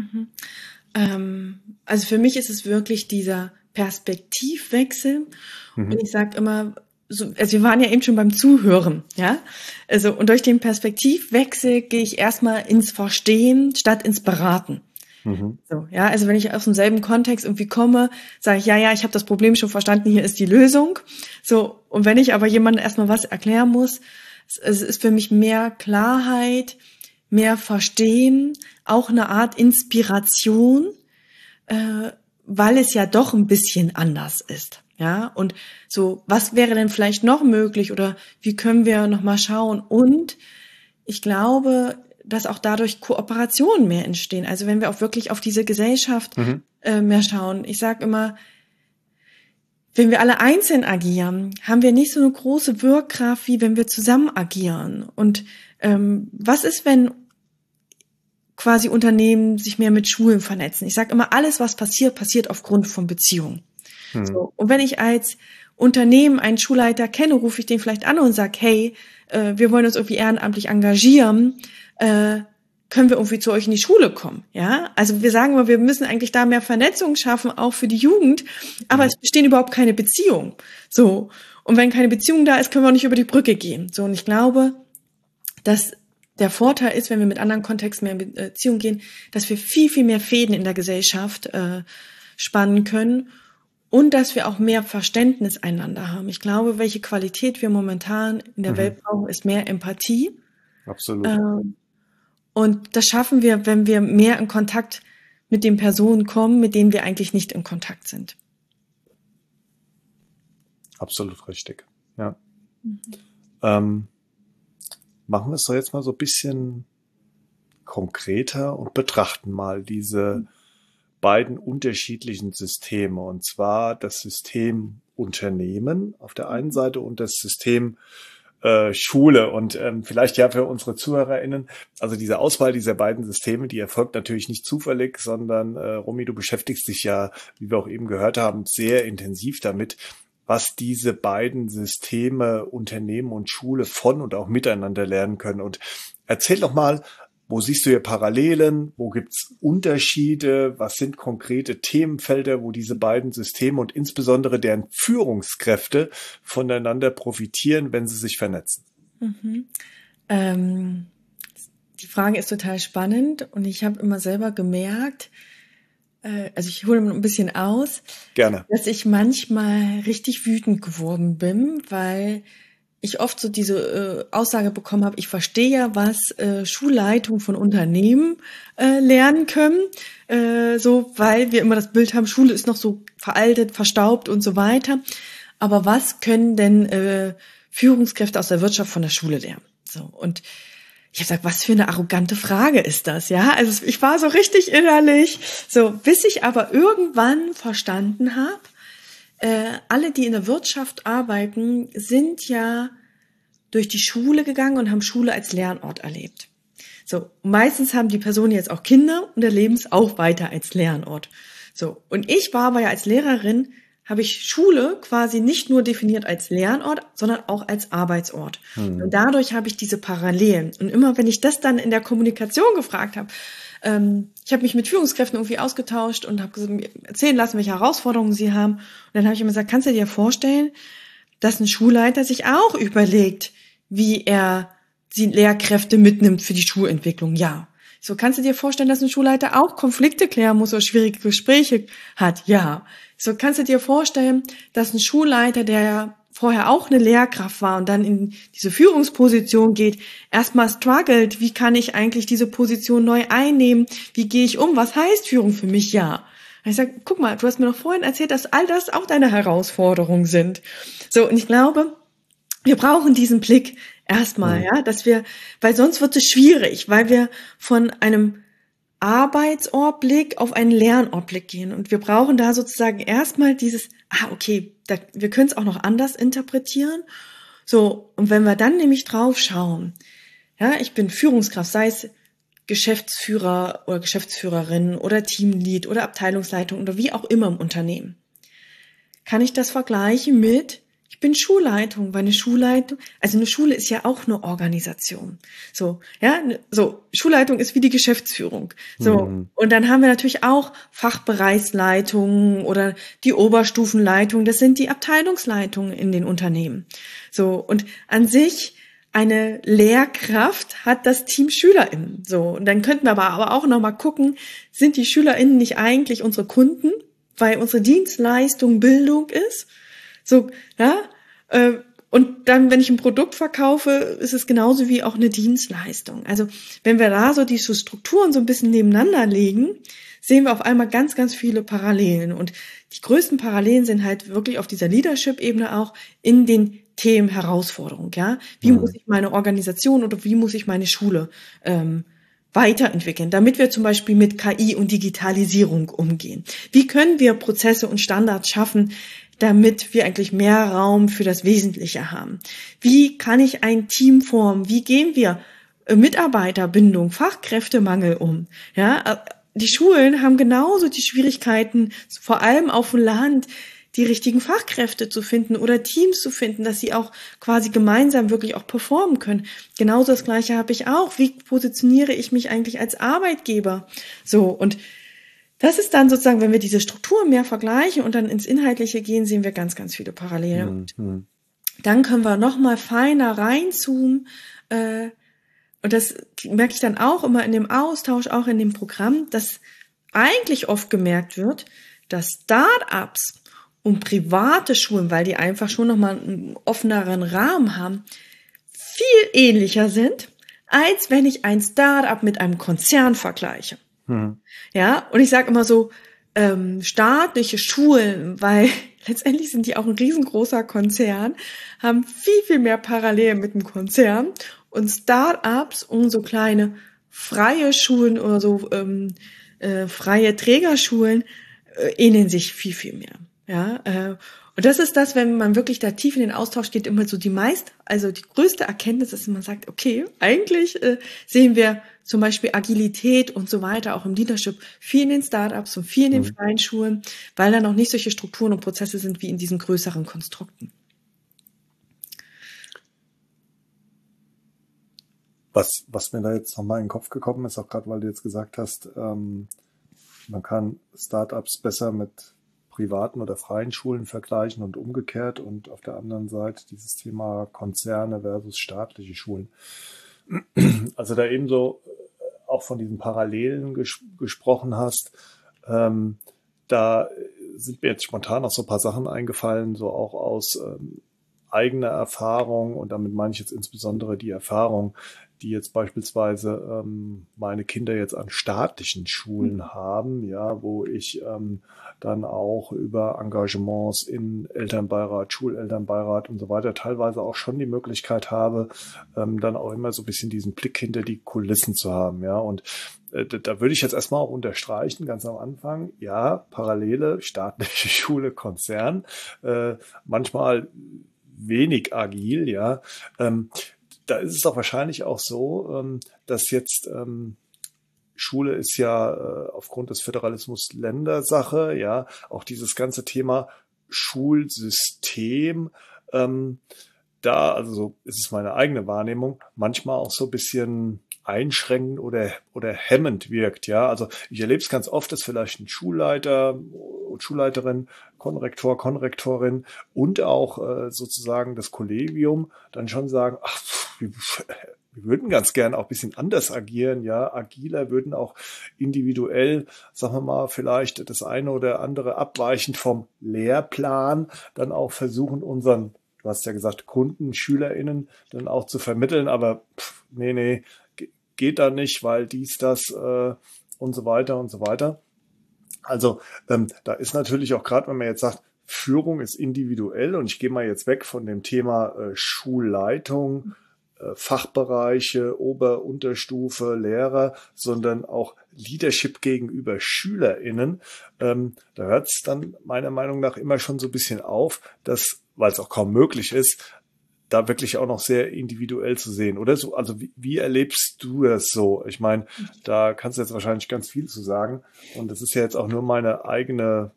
Also für mich ist es wirklich dieser Perspektivwechsel. Und ich sage immer, also wir waren ja eben schon beim Zuhören, ja. Also, und durch den Perspektivwechsel gehe ich erstmal ins Verstehen statt ins Beraten. So, ja, also wenn ich aus demselben Kontext irgendwie komme, sage ich, ich habe das Problem schon verstanden, hier ist die Lösung. So, und wenn ich aber jemandem erstmal was erklären muss, es ist für mich mehr Klarheit, mehr Verstehen, auch eine Art Inspiration, weil es ja doch ein bisschen anders ist. Ja, und so, was wäre denn vielleicht noch möglich oder wie können wir noch mal schauen? Und ich glaube, dass auch dadurch Kooperationen mehr entstehen. Also wenn wir auch wirklich auf diese Gesellschaft mehr schauen. Ich sage immer, wenn wir alle einzeln agieren, haben wir nicht so eine große Wirkkraft, wie wenn wir zusammen agieren. Und was ist, wenn quasi Unternehmen sich mehr mit Schulen vernetzen? Ich sage immer, alles, was passiert aufgrund von Beziehungen. So. Und wenn ich als Unternehmen einen Schulleiter kenne, rufe ich den vielleicht an und sage, hey, wir wollen uns irgendwie ehrenamtlich engagieren, können wir irgendwie zu euch in die Schule kommen? Ja, also wir sagen immer, wir müssen eigentlich da mehr Vernetzung schaffen, auch für die Jugend, aber es bestehen überhaupt keine Beziehungen. So. Und wenn keine Beziehung da ist, können wir auch nicht über die Brücke gehen. So. Und ich glaube, dass der Vorteil ist, wenn wir mit anderen Kontexten mehr in Beziehung gehen, dass wir viel, viel mehr Fäden in der Gesellschaft spannen können. Und dass wir auch mehr Verständnis einander haben. Ich glaube, welche Qualität wir momentan in der Welt brauchen, ist mehr Empathie. Absolut. Und das schaffen wir, wenn wir mehr in Kontakt mit den Personen kommen, mit denen wir eigentlich nicht in Kontakt sind. Absolut richtig, ja. Machen wir es doch jetzt mal so ein bisschen konkreter und betrachten mal diese beiden unterschiedlichen Systeme, und zwar das System Unternehmen auf der einen Seite und das System Schule. Und vielleicht ja für unsere ZuhörerInnen, also diese Auswahl dieser beiden Systeme, die erfolgt natürlich nicht zufällig, sondern Romy, du beschäftigst dich ja, wie wir auch eben gehört haben, sehr intensiv damit, was diese beiden Systeme, Unternehmen und Schule von und auch miteinander lernen können. Und Erzähl doch mal, wo siehst du hier Parallelen? Wo gibt's Unterschiede? Was sind konkrete Themenfelder, wo diese beiden Systeme und insbesondere deren Führungskräfte voneinander profitieren, wenn sie sich vernetzen? Mhm. Die Frage ist total spannend und ich habe immer selber gemerkt, also ich hole ein bisschen aus, Gerne. dass ich manchmal richtig wütend geworden bin, weil ich oft so diese Aussage bekommen habe, ich verstehe ja, was Schulleitung von Unternehmen lernen können, so, weil wir immer das Bild haben, Schule ist noch so veraltet, verstaubt und so weiter. Aber was können denn Führungskräfte aus der Wirtschaft von der Schule lernen? So, und ich habe gesagt, was für eine arrogante Frage ist das, ja? Also ich war so richtig innerlich, so, bis ich aber irgendwann verstanden habe, alle, die in der Wirtschaft arbeiten, sind ja durch die Schule gegangen und haben Schule als Lernort erlebt. So, meistens haben die Personen jetzt auch Kinder und erleben es auch weiter als Lernort. So, und ich war aber ja als Lehrerin, habe ich Schule quasi nicht nur definiert als Lernort, sondern auch als Arbeitsort. Und dadurch habe ich diese Parallelen. Und immer, wenn ich das dann in der Kommunikation gefragt habe, ich habe mich mit Führungskräften irgendwie ausgetauscht und habe mir erzählen lassen, welche Herausforderungen sie haben. Und dann habe ich immer gesagt, kannst du dir vorstellen, dass ein Schulleiter sich auch überlegt, wie er die Lehrkräfte mitnimmt für die Schulentwicklung? Ja. So, kannst du dir vorstellen, dass ein Schulleiter auch Konflikte klären muss oder schwierige Gespräche hat? Ja. So, kannst du dir vorstellen, dass ein Schulleiter, der vorher auch eine Lehrkraft war und dann in diese Führungsposition geht, erstmal struggelt, wie kann ich eigentlich diese Position neu einnehmen? Wie gehe ich um? Was heißt Führung für mich? Ja. Und ich sage, guck mal, du hast mir doch vorhin erzählt, dass all das auch deine Herausforderungen sind. So, und ich glaube, wir brauchen diesen Blick erstmal, ja, dass wir, weil sonst wird es schwierig, weil wir von einem Arbeitsortblick auf einen Lernortblick gehen. Und wir brauchen da sozusagen erstmal dieses, okay, wir können es auch noch anders interpretieren. So, und wenn wir dann nämlich drauf schauen, ja, ich bin Führungskraft, sei es Geschäftsführer oder Geschäftsführerin oder Teamlead oder Abteilungsleitung oder wie auch immer im Unternehmen, kann ich das vergleichen mit, ich bin Schulleitung, weil eine Schulleitung, also eine Schule ist ja auch eine Organisation. So, ja, so, Schulleitung ist wie die Geschäftsführung. So, und dann haben wir natürlich auch Fachbereichsleitungen oder die Oberstufenleitung, das sind die Abteilungsleitungen in den Unternehmen. So, und an sich eine Lehrkraft hat das Team SchülerInnen. So, und dann könnten wir aber auch nochmal gucken, sind die SchülerInnen nicht eigentlich unsere Kunden, weil unsere Dienstleistung Bildung ist? So, ja, und dann, wenn ich ein Produkt verkaufe, ist es genauso wie auch eine Dienstleistung. Also, wenn wir da so diese Strukturen so ein bisschen nebeneinander legen, sehen wir auf einmal ganz, ganz viele Parallelen. Und die größten Parallelen sind halt wirklich auf dieser Leadership-Ebene auch in den Themen Herausforderung, ja. Wie muss ich meine Organisation oder wie muss ich meine Schule weiterentwickeln, damit wir zum Beispiel mit KI und Digitalisierung umgehen? Wie können wir Prozesse und Standards schaffen, damit wir eigentlich mehr Raum für das Wesentliche haben? Wie kann ich ein Team formen? Wie gehen wir Mitarbeiterbindung, Fachkräftemangel um? Ja, die Schulen haben genauso die Schwierigkeiten, vor allem auf dem Land, die richtigen Fachkräfte zu finden oder Teams zu finden, dass sie auch quasi gemeinsam wirklich auch performen können. Genauso das Gleiche habe ich auch. Wie positioniere ich mich eigentlich als Arbeitgeber? So, und das ist dann sozusagen, wenn wir diese Strukturen mehr vergleichen und dann ins Inhaltliche gehen, sehen wir ganz, ganz viele Parallelen. Und dann können wir noch mal feiner reinzoomen. Und das merke ich dann auch immer in dem Austausch, auch in dem Programm, dass eigentlich oft gemerkt wird, dass Start-ups und private Schulen, weil die einfach schon noch mal einen offeneren Rahmen haben, viel ähnlicher sind, als wenn ich ein Start-up mit einem Konzern vergleiche. Ja, und ich sage immer so, staatliche Schulen, weil letztendlich sind die auch ein riesengroßer Konzern, haben viel, viel mehr Parallelen mit dem Konzern, und Start-ups und so kleine freie Schulen oder so freie Trägerschulen ähneln sich viel, viel mehr. Ja, und das ist das, wenn man wirklich da tief in den Austausch geht, immer so die größte Erkenntnis ist, dass man sagt, okay, eigentlich sehen wir zum Beispiel Agilität und so weiter auch im Leadership viel in den Startups und viel in den freien Schulen, weil da noch nicht solche Strukturen und Prozesse sind wie in diesen größeren Konstrukten. Was mir da jetzt nochmal in den Kopf gekommen ist, auch gerade weil du jetzt gesagt hast, man kann Startups besser mit privaten oder freien Schulen vergleichen und umgekehrt, und auf der anderen Seite dieses Thema Konzerne versus staatliche Schulen. Also da eben so auch von diesen Parallelen gesprochen hast, da sind mir jetzt spontan noch so ein paar Sachen eingefallen, so auch aus eigener Erfahrung, und damit meine ich jetzt insbesondere die Erfahrung, die jetzt beispielsweise meine Kinder jetzt an staatlichen Schulen haben, ja, wo ich dann auch über Engagements in Elternbeirat, Schulelternbeirat und so weiter teilweise auch schon die Möglichkeit habe, dann auch immer so ein bisschen diesen Blick hinter die Kulissen zu haben, ja, und da würde ich jetzt erstmal auch unterstreichen, ganz am Anfang, ja, Parallele, staatliche Schule, Konzern, manchmal wenig agil, ja. Da ist es doch wahrscheinlich auch so, dass jetzt Schule ist ja aufgrund des Föderalismus Ländersache, ja, auch dieses ganze Thema Schulsystem, da, also so ist es meine eigene Wahrnehmung, manchmal auch so ein bisschen einschränkend oder hemmend wirkt, ja. Also ich erlebe es ganz oft, dass vielleicht ein Schulleiter und Schulleiterin, Konrektor, Konrektorin und auch sozusagen das Kollegium dann schon sagen, ach, wir würden ganz gern auch ein bisschen anders agieren, ja, agiler, würden auch individuell, sagen wir mal, vielleicht das eine oder andere abweichend vom Lehrplan dann auch versuchen, unseren, du hast ja gesagt, Kunden, SchülerInnen dann auch zu vermitteln, aber nee, geht da nicht, weil dies, das und so weiter und so weiter. Also da ist natürlich auch gerade, wenn man jetzt sagt, Führung ist individuell, und ich gehe mal jetzt weg von dem Thema Schulleitung, Fachbereiche, Unterstufe, Lehrer, sondern auch Leadership gegenüber SchülerInnen. Da hört es dann meiner Meinung nach immer schon so ein bisschen auf, dass, weil es auch kaum möglich ist, da wirklich auch noch sehr individuell zu sehen, oder so? Also wie erlebst du das so? Ich meine, da kannst du jetzt wahrscheinlich ganz viel zu sagen, und das ist ja jetzt auch nur meine eigene,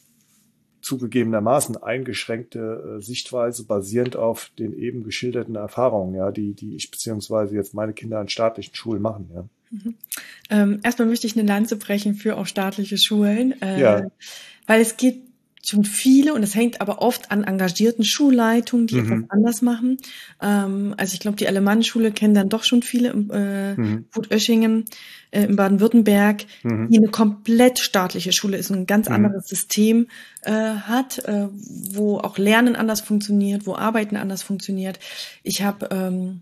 zugegebenermaßen eingeschränkte Sichtweise, basierend auf den eben geschilderten Erfahrungen, ja, die ich beziehungsweise jetzt meine Kinder an staatlichen Schulen machen, ja. Erstmal möchte ich eine Lanze brechen für auch staatliche Schulen, Ja. weil es geht schon viele, und es hängt aber oft an engagierten Schulleitungen, die etwas anders machen. Also ich glaube, die Alemann-Schule kennen dann doch schon viele im Gut-Oeschingen, in Baden-Württemberg, die eine komplett staatliche Schule ist und ein ganz anderes System hat, wo auch Lernen anders funktioniert, wo Arbeiten anders funktioniert. Ich habe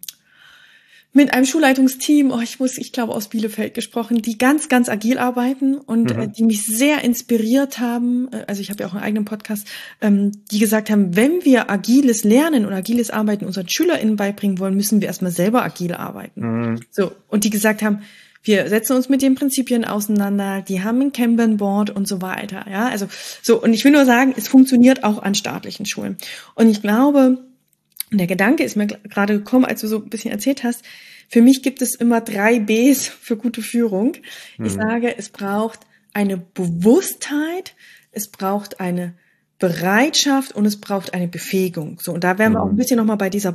mit einem Schulleitungsteam, ich glaube aus Bielefeld gesprochen, die ganz, ganz agil arbeiten und die mich sehr inspiriert haben. Also ich habe ja auch einen eigenen Podcast, die gesagt haben, wenn wir agiles Lernen und agiles Arbeiten unseren SchülerInnen beibringen wollen, müssen wir erstmal selber agil arbeiten. So, und die gesagt haben, wir setzen uns mit den Prinzipien auseinander, die haben ein Kanban-Board und so weiter. Ja, also so, und ich will nur sagen, es funktioniert auch an staatlichen Schulen. Und ich glaube, und der Gedanke ist mir gerade gekommen, als du so ein bisschen erzählt hast, für mich gibt es immer 3 Bs für gute Führung. Ich sage, es braucht eine Bewusstheit, es braucht eine Bereitschaft und es braucht eine Befähigung. So, und da wären wir auch ein bisschen nochmal bei dieser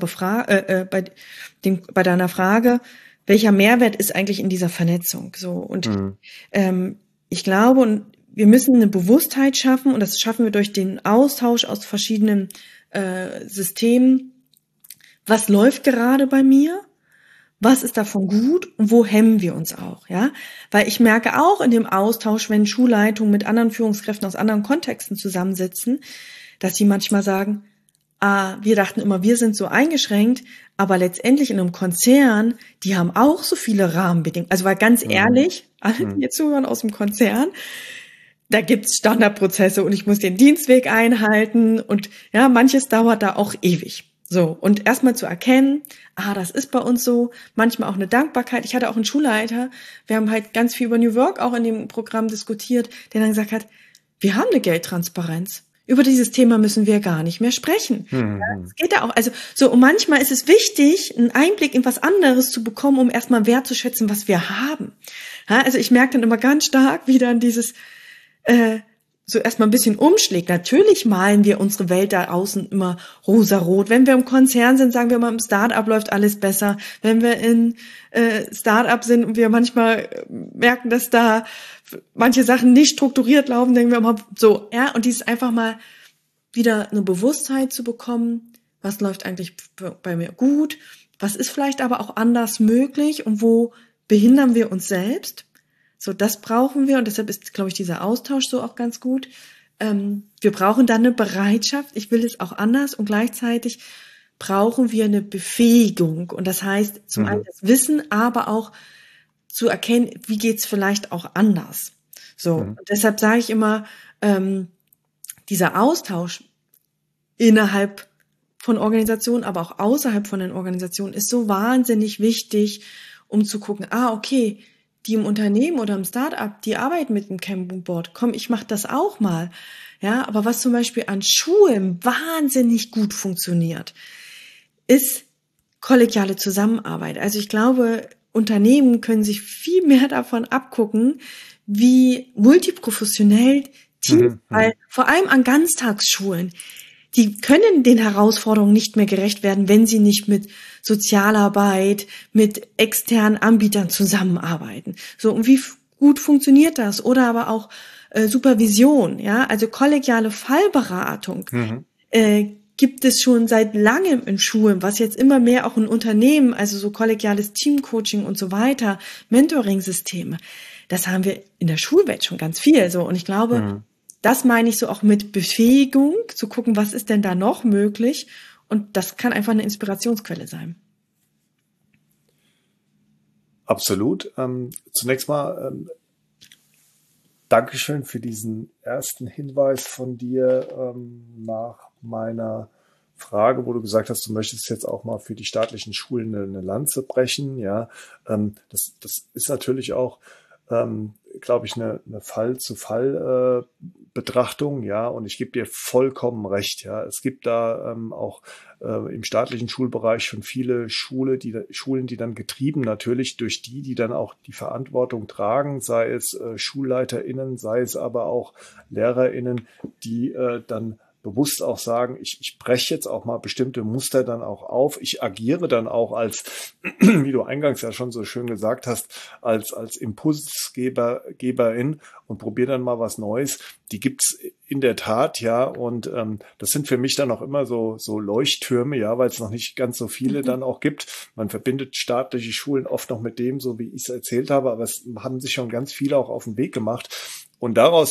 bei deiner Frage, welcher Mehrwert ist eigentlich in dieser Vernetzung? So, und ich glaube, und wir müssen eine Bewusstheit schaffen, und das schaffen wir durch den Austausch aus verschiedenen Systemen. Was läuft gerade bei mir? Was ist davon gut und wo hemmen wir uns auch, ja? Weil ich merke auch in dem Austausch, wenn Schulleitungen mit anderen Führungskräften aus anderen Kontexten zusammensitzen, dass sie manchmal sagen, wir dachten immer, wir sind so eingeschränkt, aber letztendlich in einem Konzern, die haben auch so viele Rahmenbedingungen. Also weil ganz ehrlich, alle, die jetzt zuhören aus dem Konzern, da gibt's Standardprozesse und ich muss den Dienstweg einhalten und ja, manches dauert da auch ewig. So, und erstmal zu erkennen, das ist bei uns so, manchmal auch eine Dankbarkeit. Ich hatte auch einen Schulleiter, wir haben halt ganz viel über New Work auch in dem Programm diskutiert, der dann gesagt hat, wir haben eine Geldtransparenz. Über dieses Thema müssen wir gar nicht mehr sprechen. Ja, das geht ja auch. Also so, und manchmal ist es wichtig, einen Einblick in was anderes zu bekommen, um erstmal wertzuschätzen, was wir haben. Ja, also ich merke dann immer ganz stark wieder an dieses so erstmal ein bisschen umschlägt. Natürlich malen wir unsere Welt da außen immer rosarot. Wenn wir im Konzern sind, sagen wir mal, im Start-up läuft alles besser. Wenn wir in Start-up sind und wir manchmal merken, dass da manche Sachen nicht strukturiert laufen, denken wir immer so, ja, und dies einfach mal wieder eine Bewusstheit zu bekommen, was läuft eigentlich bei mir gut, was ist vielleicht aber auch anders möglich und wo behindern wir uns selbst. So, das brauchen wir und deshalb ist, glaube ich, dieser Austausch so auch ganz gut. Wir brauchen dann eine Bereitschaft, ich will es auch anders und gleichzeitig brauchen wir eine Befähigung und das heißt zum einen das Wissen, aber auch zu erkennen, wie geht's vielleicht auch anders. So, und deshalb sage ich immer, dieser Austausch innerhalb von Organisationen, aber auch außerhalb von den Organisationen ist so wahnsinnig wichtig, um zu gucken, okay, die im Unternehmen oder im Start-up, die arbeiten mit dem Kanban Board. Komm, ich mache das auch mal. Ja, aber was zum Beispiel an Schulen wahnsinnig gut funktioniert, ist kollegiale Zusammenarbeit. Also ich glaube, Unternehmen können sich viel mehr davon abgucken, wie multiprofessionell Teams, weil vor allem an Ganztagsschulen, die können den Herausforderungen nicht mehr gerecht werden, wenn sie nicht mit Sozialarbeit, mit externen Anbietern zusammenarbeiten. So, und wie gut funktioniert das? Oder aber auch Supervision, ja, also kollegiale Fallberatung gibt es schon seit langem in Schulen, was jetzt immer mehr auch in Unternehmen, also so kollegiales Teamcoaching und so weiter, Mentoring-Systeme, das haben wir in der Schulwelt schon ganz viel. So, und ich glaube, das meine ich so auch mit Befähigung, zu gucken, was ist denn da noch möglich? Und das kann einfach eine Inspirationsquelle sein. Absolut. Zunächst mal Dankeschön für diesen ersten Hinweis von dir nach meiner Frage, wo du gesagt hast, du möchtest jetzt auch mal für die staatlichen Schulen eine Lanze brechen. Ja, das ist natürlich auch, glaube ich, eine Fall-zu-Fall-Betrachtung, ja, und ich gebe dir vollkommen recht, ja. Es gibt da auch im staatlichen Schulbereich schon viele Schulen, die dann getrieben natürlich durch die dann auch die Verantwortung tragen, sei es SchulleiterInnen, sei es aber auch LehrerInnen, die dann bewusst auch sagen, ich breche jetzt auch mal bestimmte Muster dann auch auf. Ich agiere dann auch als, wie du eingangs ja schon so schön gesagt hast, als Impulsgeberin und probiere dann mal was Neues. Die gibt's in der Tat, ja, und das sind für mich dann auch immer so Leuchttürme, ja, weil es noch nicht ganz so viele dann auch gibt. Man verbindet staatliche Schulen oft noch mit dem, so wie ich es erzählt habe, aber es haben sich schon ganz viele auch auf den Weg gemacht. Und daran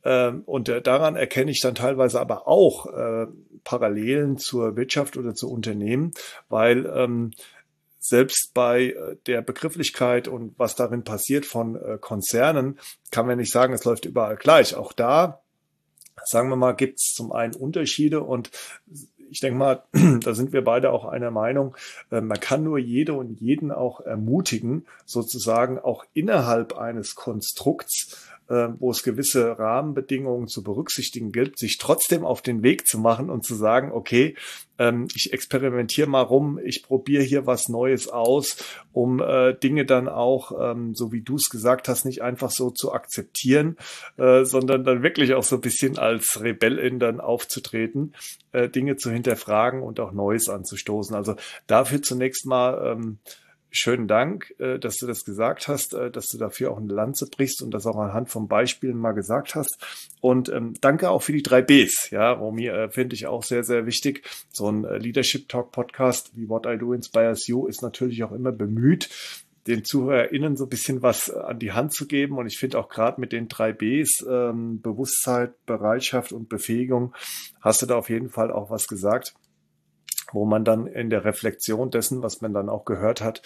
erkenne ich dann teilweise aber auch Parallelen zur Wirtschaft oder zu Unternehmen, weil selbst bei der Begrifflichkeit und was darin passiert von Konzernen, kann man nicht sagen, es läuft überall gleich. Auch da, sagen wir mal, gibt es zum einen Unterschiede und ich denke mal, da sind wir beide auch einer Meinung, man kann nur jede und jeden auch ermutigen, sozusagen auch innerhalb eines Konstrukts, wo es gewisse Rahmenbedingungen zu berücksichtigen gilt, sich trotzdem auf den Weg zu machen und zu sagen, okay, ich experimentiere mal rum, ich probiere hier was Neues aus, um Dinge dann auch, so wie du es gesagt hast, nicht einfach so zu akzeptieren, sondern dann wirklich auch so ein bisschen als Rebellin dann aufzutreten, Dinge zu hinterfragen und auch Neues anzustoßen. Also dafür zunächst mal schönen Dank, dass du das gesagt hast, dass du dafür auch eine Lanze brichst und das auch anhand von Beispielen mal gesagt hast. Und danke auch für die 3 Bs. Ja, Romy, finde ich auch sehr, sehr wichtig. So ein Leadership Talk Podcast wie What I Do Inspires You ist natürlich auch immer bemüht, den ZuhörerInnen so ein bisschen was an die Hand zu geben. Und ich finde auch gerade mit den 3 Bs, Bewusstsein, Bereitschaft und Befähigung, hast du da auf jeden Fall auch was gesagt, wo man dann in der Reflexion dessen, was man dann auch gehört hat,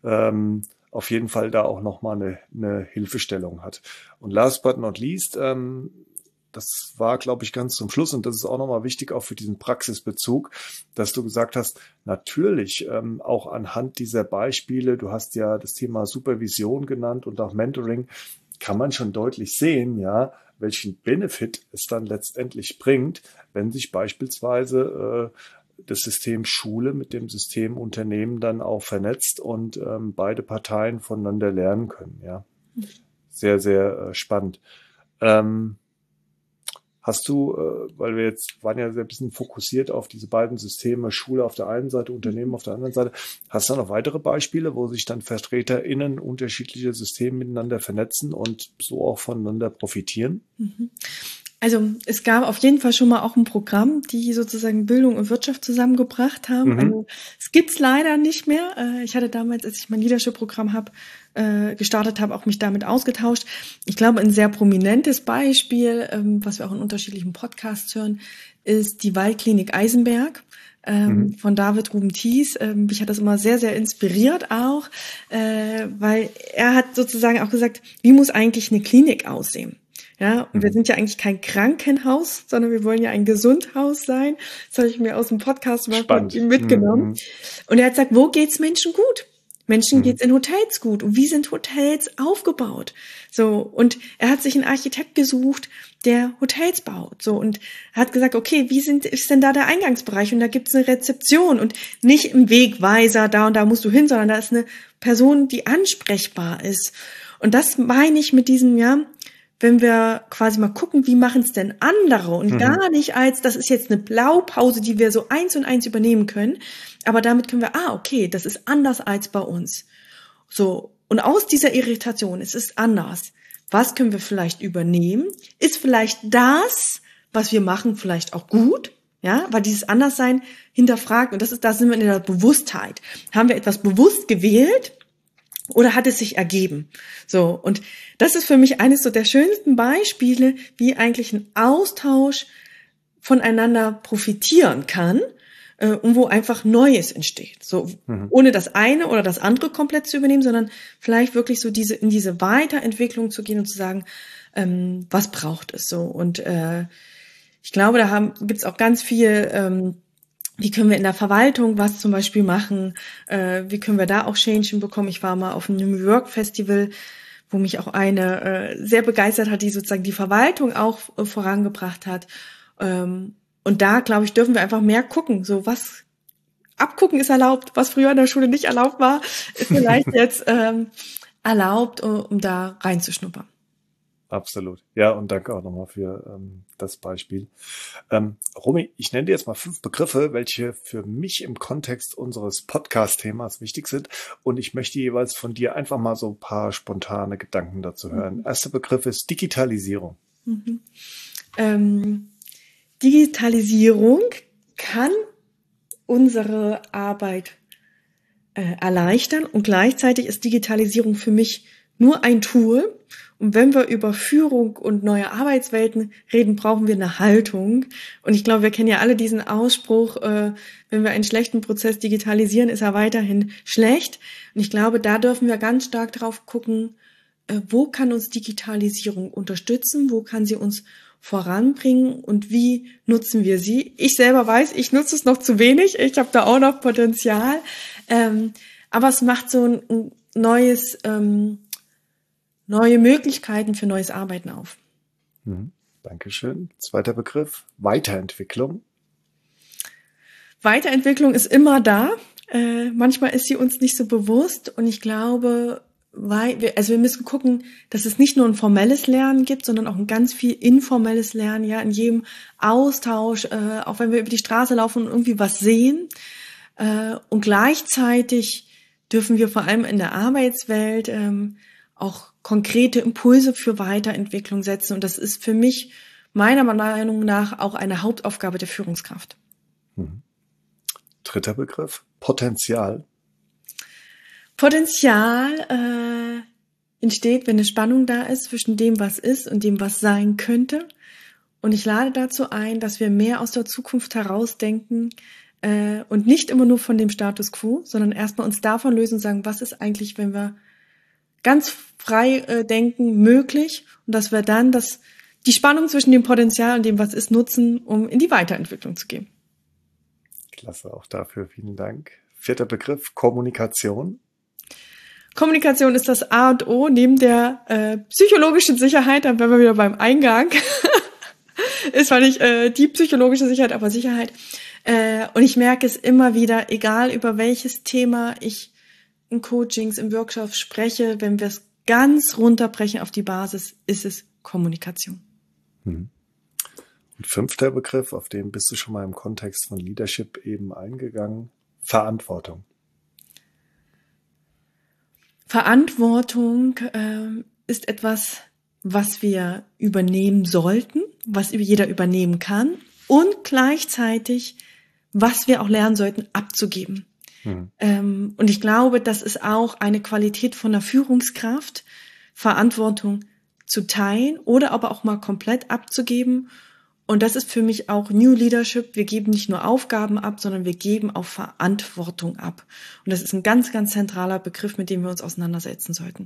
auf jeden Fall da auch nochmal eine Hilfestellung hat. Und last but not least, das war, glaube ich, ganz zum Schluss und das ist auch nochmal wichtig, auch für diesen Praxisbezug, dass du gesagt hast, natürlich auch anhand dieser Beispiele, du hast ja das Thema Supervision genannt und auch Mentoring, kann man schon deutlich sehen, ja, welchen Benefit es dann letztendlich bringt, wenn sich beispielsweise das System Schule mit dem System Unternehmen dann auch vernetzt und beide Parteien voneinander lernen können. Ja, sehr, sehr spannend. Hast du, weil wir jetzt waren ja sehr ein bisschen fokussiert auf diese beiden Systeme, Schule auf der einen Seite, Unternehmen auf der anderen Seite, hast du noch weitere Beispiele, wo sich dann VertreterInnen unterschiedliche Systeme miteinander vernetzen und so auch voneinander profitieren? Also es gab auf jeden Fall schon mal auch ein Programm, die sozusagen Bildung und Wirtschaft zusammengebracht haben. Also es gibt's leider nicht mehr. Ich hatte damals, als ich mein Leadership-Programm gestartet habe, auch mich damit ausgetauscht. Ich glaube, ein sehr prominentes Beispiel, was wir auch in unterschiedlichen Podcasts hören, ist die Waldklinik Eisenberg von David Ruben Thies. Mich hat das immer sehr, sehr inspiriert auch, weil er hat sozusagen auch gesagt, wie muss eigentlich eine Klinik aussehen? Ja, und wir sind ja eigentlich kein Krankenhaus, sondern wir wollen ja ein Gesundhaus sein. Das habe ich mir aus dem Podcast mal von ihm mitgenommen. Und er hat gesagt, wo geht's Menschen gut? Menschen geht's in Hotels gut. Und wie sind Hotels aufgebaut? So. Und er hat sich einen Architekt gesucht, der Hotels baut. So. Und er hat gesagt, okay, ist denn da der Eingangsbereich? Und da gibt's eine Rezeption und nicht im Wegweiser, da und da musst du hin, sondern da ist eine Person, die ansprechbar ist. Und das meine ich mit diesem, ja, wenn wir quasi mal gucken, wie machen es denn andere und gar nicht als, das ist jetzt eine Blaupause, die wir so 1 und 1 übernehmen können, aber damit können wir, okay, das ist anders als bei uns. So, und aus dieser Irritation, es ist anders. Was können wir vielleicht übernehmen? Ist vielleicht das, was wir machen, vielleicht auch gut? Ja, weil dieses Anderssein hinterfragt, und da sind wir in der Bewusstheit. Haben wir etwas bewusst gewählt? Oder hat es sich ergeben? So, und das ist für mich eines so der schönsten Beispiele, wie eigentlich ein Austausch voneinander profitieren kann und wo einfach Neues entsteht. So, ohne das eine oder das andere komplett zu übernehmen, sondern vielleicht wirklich so in diese Weiterentwicklung zu gehen und zu sagen, was braucht es so? Und ich glaube, gibt's auch ganz viel. Wie können wir in der Verwaltung was zum Beispiel machen? Wie können wir da auch Change bekommen? Ich war mal auf einem New Work Festival, wo mich auch eine sehr begeistert hat, die sozusagen die Verwaltung auch vorangebracht hat. Und da, glaube ich, dürfen wir einfach mehr gucken. So, was abgucken ist erlaubt, was früher in der Schule nicht erlaubt war, ist vielleicht jetzt erlaubt, um da reinzuschnuppern. Absolut. Ja, und danke auch nochmal für das Beispiel. Romy, ich nenne dir jetzt mal 5 Begriffe, welche für mich im Kontext unseres Podcast-Themas wichtig sind. Und ich möchte jeweils von dir einfach mal so ein paar spontane Gedanken dazu hören. Erster Begriff ist Digitalisierung. Digitalisierung kann unsere Arbeit erleichtern und gleichzeitig ist Digitalisierung für mich nur ein Tool. Und wenn wir über Führung und neue Arbeitswelten reden, brauchen wir eine Haltung. Und ich glaube, wir kennen ja alle diesen Ausspruch, wenn wir einen schlechten Prozess digitalisieren, ist er weiterhin schlecht. Und ich glaube, da dürfen wir ganz stark drauf gucken, wo kann uns Digitalisierung unterstützen, wo kann sie uns voranbringen und wie nutzen wir sie. Ich selber weiß, ich nutze es noch zu wenig, ich habe da auch noch Potenzial. Aber es macht so ein neue Möglichkeiten für neues Arbeiten auf. Dankeschön. Zweiter Begriff, Weiterentwicklung. Weiterentwicklung ist immer da. Manchmal ist sie uns nicht so bewusst und ich glaube, wir müssen gucken, dass es nicht nur ein formelles Lernen gibt, sondern auch ein ganz viel informelles Lernen, ja, in jedem Austausch, auch wenn wir über die Straße laufen und irgendwie was sehen. Und gleichzeitig dürfen wir vor allem in der Arbeitswelt auch konkrete Impulse für Weiterentwicklung setzen. Und das ist für mich meiner Meinung nach auch eine Hauptaufgabe der Führungskraft. Dritter Begriff, Potenzial. Potenzial entsteht, wenn eine Spannung da ist zwischen dem, was ist und dem, was sein könnte. Und ich lade dazu ein, dass wir mehr aus der Zukunft herausdenken und nicht immer nur von dem Status quo, sondern erstmal uns davon lösen und sagen, was ist eigentlich, wenn wir ganz frei denken, möglich und dass wir dann die Spannung zwischen dem Potenzial und dem, was ist, nutzen, um in die Weiterentwicklung zu gehen. Klasse, auch dafür vielen Dank. Vierter Begriff, Kommunikation. Kommunikation ist das A und O neben der psychologischen Sicherheit, dann wären wir wieder beim Eingang. Ist zwar nicht die psychologische Sicherheit, aber Sicherheit. Und ich merke es immer wieder, egal über welches Thema ich in Coachings, in Workshops spreche, wenn wir es ganz runterbrechen auf die Basis, ist es Kommunikation. Ein 5. Begriff, auf den bist du schon mal im Kontext von Leadership eben eingegangen. Verantwortung. Verantwortung ist etwas, was wir übernehmen sollten, was jeder übernehmen kann und gleichzeitig, was wir auch lernen sollten, abzugeben. Und ich glaube, das ist auch eine Qualität von der Führungskraft, Verantwortung zu teilen oder aber auch mal komplett abzugeben. Und das ist für mich auch New Leadership. Wir geben nicht nur Aufgaben ab, sondern wir geben auch Verantwortung ab. Und das ist ein ganz, ganz zentraler Begriff, mit dem wir uns auseinandersetzen sollten.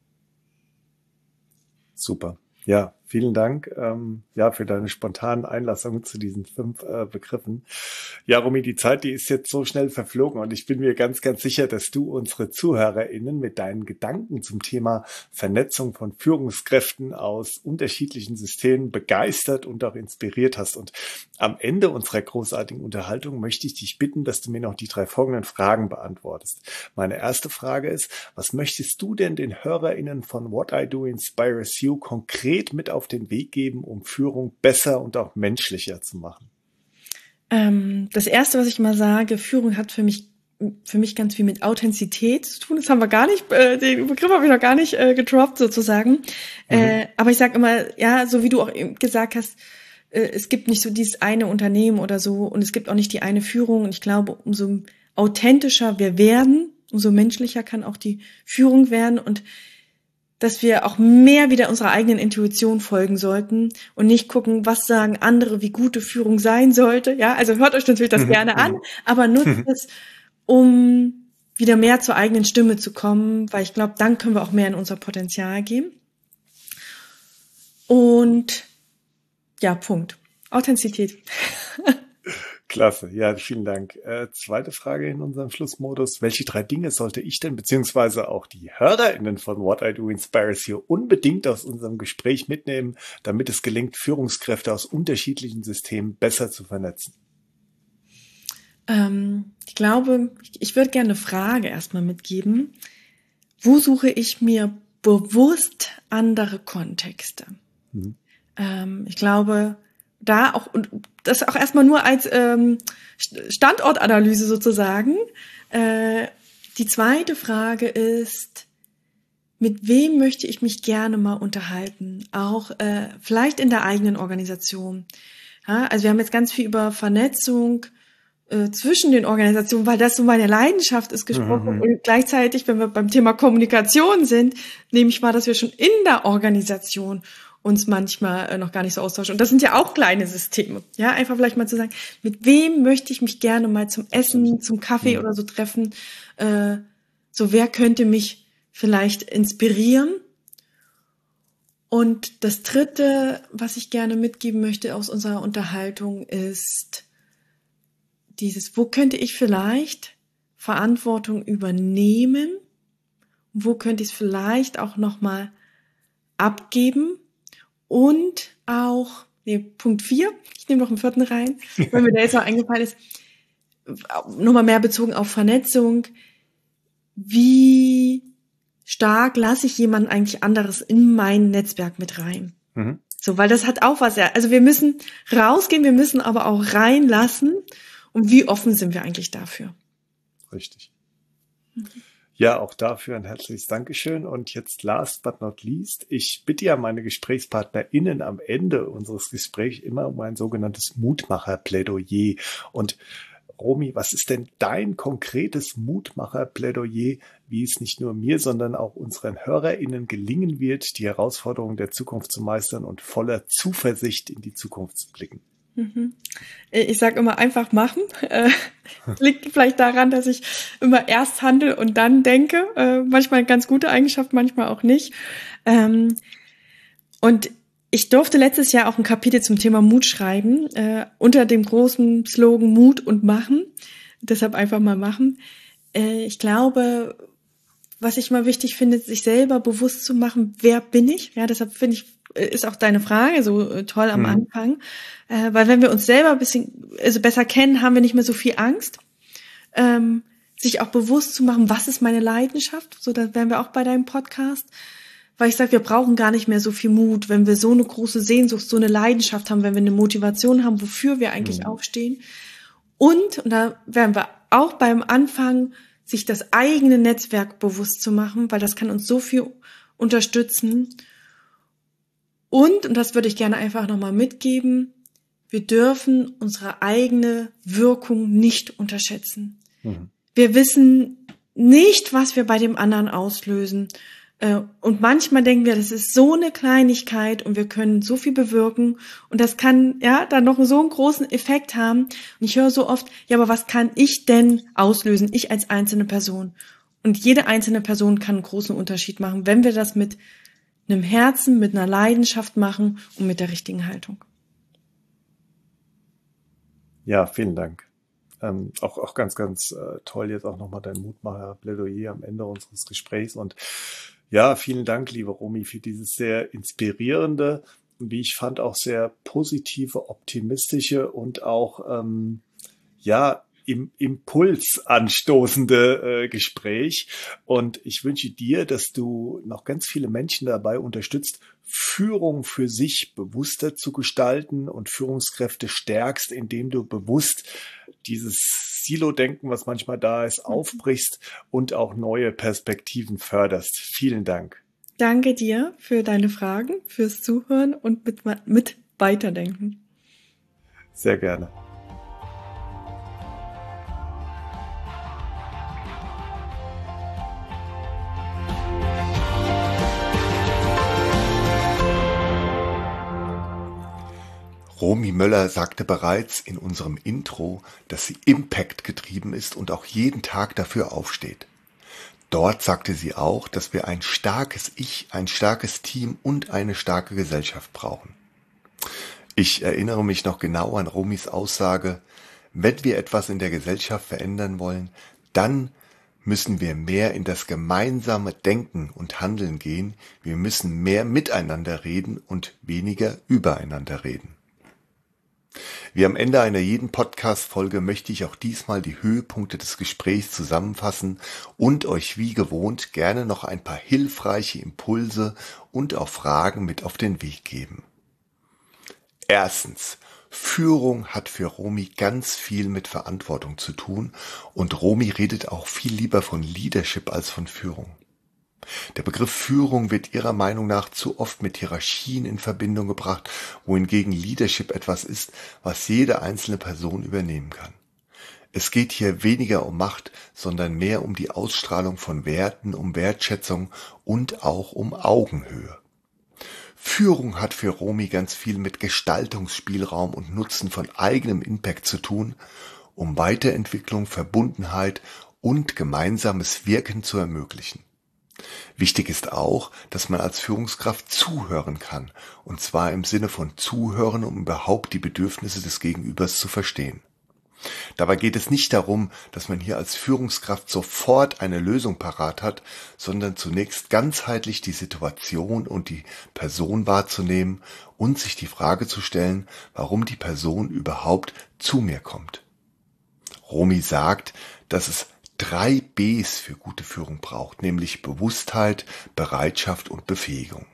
Super. Ja, vielen Dank für deine spontanen Einlassungen zu diesen 5 Begriffen. Ja, Romy, die Zeit, die ist jetzt so schnell verflogen und ich bin mir ganz, ganz sicher, dass du unsere ZuhörerInnen mit deinen Gedanken zum Thema Vernetzung von Führungskräften aus unterschiedlichen Systemen begeistert und auch inspiriert hast. Und am Ende unserer großartigen Unterhaltung möchte ich dich bitten, dass du mir noch die 3 folgenden Fragen beantwortest. Meine erste Frage ist, was möchtest du denn den HörerInnen von What I Do Inspires You konkret mit auf den Weg geben, um Führung besser und auch menschlicher zu machen? Das Erste, was ich mal sage, Führung hat für mich ganz viel mit Authentizität zu tun. Das haben wir gar nicht, den Begriff habe ich noch gar nicht gedroppt sozusagen. Aber ich sage immer, ja, so wie du auch gesagt hast, es gibt nicht so dieses eine Unternehmen oder so und es gibt auch nicht die eine Führung. Und ich glaube, umso authentischer wir werden, umso menschlicher kann auch die Führung werden und dass wir auch mehr wieder unserer eigenen Intuition folgen sollten und nicht gucken, was sagen andere, wie gute Führung sein sollte. Ja, also hört euch natürlich das gerne an, aber nutzt es, um wieder mehr zur eigenen Stimme zu kommen, weil ich glaube, dann können wir auch mehr in unser Potenzial gehen. Und ja, Punkt. Authentizität. Klasse, ja, vielen Dank. Zweite Frage in unserem Schlussmodus. Welche 3 Dinge sollte ich denn, beziehungsweise auch die HörerInnen von What I Do Inspires You unbedingt aus unserem Gespräch mitnehmen, damit es gelingt, Führungskräfte aus unterschiedlichen Systemen besser zu vernetzen? Ich glaube, ich würde gerne eine Frage erstmal mitgeben. Wo suche ich mir bewusst andere Kontexte? Ich glaube, da auch, und das auch erstmal nur als Standortanalyse sozusagen. Die zweite Frage ist, mit wem möchte ich mich gerne mal unterhalten? Auch vielleicht in der eigenen Organisation. Ja, also wir haben jetzt ganz viel über Vernetzung zwischen den Organisationen, weil das so meine Leidenschaft ist, gesprochen. Und gleichzeitig, wenn wir beim Thema Kommunikation sind, nehme ich wahr, dass wir schon in der Organisation uns manchmal noch gar nicht so austauschen. Und das sind ja auch kleine Systeme. Ja, einfach vielleicht mal zu sagen, mit wem möchte ich mich gerne mal zum Essen, zum Kaffee oder so treffen? So, wer könnte mich vielleicht inspirieren? Und das Dritte, was ich gerne mitgeben möchte aus unserer Unterhaltung, ist dieses, wo könnte ich vielleicht Verantwortung übernehmen? Wo könnte ich es vielleicht auch nochmal abgeben? Und auch, Punkt 4, ich nehme noch einen 4. rein, weil mir der jetzt noch eingefallen ist, nochmal mehr bezogen auf Vernetzung. Wie stark lasse ich jemanden eigentlich anderes in mein Netzwerk mit rein? So, weil das hat auch was, ja. Also wir müssen rausgehen, wir müssen aber auch reinlassen. Und wie offen sind wir eigentlich dafür? Richtig. Ja, auch dafür ein herzliches Dankeschön. Und jetzt last but not least, ich bitte ja meine GesprächspartnerInnen am Ende unseres Gesprächs immer um ein sogenanntes Mutmacher-Plädoyer. Und Romy, was ist denn dein konkretes Mutmacher-Plädoyer, wie es nicht nur mir, sondern auch unseren HörerInnen gelingen wird, die Herausforderungen der Zukunft zu meistern und voller Zuversicht in die Zukunft zu blicken? Ich sage immer einfach machen. Liegt vielleicht daran, dass ich immer erst handle und dann denke. Manchmal eine ganz gute Eigenschaft, manchmal auch nicht. Und ich durfte letztes Jahr auch ein Kapitel zum Thema Mut schreiben, unter dem großen Slogan Mut und Machen. Deshalb einfach mal machen. Ich glaube, was ich mal wichtig finde, sich selber bewusst zu machen, wer bin ich? Ja, deshalb finde ich, ist auch deine Frage so toll am Anfang. Weil wenn wir uns selber ein bisschen besser kennen, haben wir nicht mehr so viel Angst. Sich auch bewusst zu machen, was ist meine Leidenschaft? So, da wären wir auch bei deinem Podcast. weil ich sage, wir brauchen gar nicht mehr so viel Mut, wenn wir so eine große Sehnsucht, so eine Leidenschaft haben, wenn wir eine Motivation haben, wofür wir eigentlich aufstehen. Und da werden wir auch beim Anfang, sich das eigene Netzwerk bewusst zu machen, weil das kann uns so viel unterstützen. Und das würde ich gerne einfach nochmal mitgeben, wir dürfen unsere eigene Wirkung nicht unterschätzen. Wir wissen nicht, was wir bei dem anderen auslösen. Und manchmal denken wir, das ist so eine Kleinigkeit und wir können so viel bewirken und das kann ja dann noch so einen großen Effekt haben. Und ich höre so oft, ja, aber was kann ich denn auslösen, ich als einzelne Person? Und jede einzelne Person kann einen großen Unterschied machen, wenn wir das mit einem Herzen, mit einer Leidenschaft machen und mit der richtigen Haltung. Ja, vielen Dank. Auch ganz, ganz toll jetzt auch nochmal dein Mutmacher-Plädoyer am Ende unseres Gesprächs. Und ja, vielen Dank, liebe Romy, für dieses sehr inspirierende und wie ich fand auch sehr positive, optimistische und auch im Impuls anstoßende Gespräch. Und ich wünsche dir, dass du noch ganz viele Menschen dabei unterstützt, Führung für sich bewusster zu gestalten und Führungskräfte stärkst, indem du bewusst dieses Silo-Denken, was manchmal da ist, aufbrichst und auch neue Perspektiven förderst. Vielen Dank. Danke dir für deine Fragen, fürs Zuhören und mit Weiterdenken. Sehr gerne. Romy Möller sagte bereits in unserem Intro, dass sie Impact getrieben ist und auch jeden Tag dafür aufsteht. Dort sagte sie auch, dass wir ein starkes Ich, ein starkes Team und eine starke Gesellschaft brauchen. Ich erinnere mich noch genau an Romys Aussage, wenn wir etwas in der Gesellschaft verändern wollen, dann müssen wir mehr in das gemeinsame Denken und Handeln gehen, wir müssen mehr miteinander reden und weniger übereinander reden. Wie am Ende einer jeden Podcast-Folge möchte ich auch diesmal die Höhepunkte des Gesprächs zusammenfassen und euch wie gewohnt gerne noch ein paar hilfreiche Impulse und auch Fragen mit auf den Weg geben. Erstens, Führung hat für Romy ganz viel mit Verantwortung zu tun und Romy redet auch viel lieber von Leadership als von Führung. Der Begriff Führung wird ihrer Meinung nach zu oft mit Hierarchien in Verbindung gebracht, wohingegen Leadership etwas ist, was jede einzelne Person übernehmen kann. Es geht hier weniger um Macht, sondern mehr um die Ausstrahlung von Werten, um Wertschätzung und auch um Augenhöhe. Führung hat für Romy ganz viel mit Gestaltungsspielraum und Nutzen von eigenem Impact zu tun, um Weiterentwicklung, Verbundenheit und gemeinsames Wirken zu ermöglichen. Wichtig ist auch, dass man als Führungskraft zuhören kann, und zwar im Sinne von zuhören, um überhaupt die Bedürfnisse des Gegenübers zu verstehen. Dabei geht es nicht darum, dass man hier als Führungskraft sofort eine Lösung parat hat, sondern zunächst ganzheitlich die Situation und die Person wahrzunehmen und sich die Frage zu stellen, warum die Person überhaupt zu mir kommt. Romy sagt, dass es 3 Bs für gute Führung braucht, nämlich Bewusstheit, Bereitschaft und Befähigung.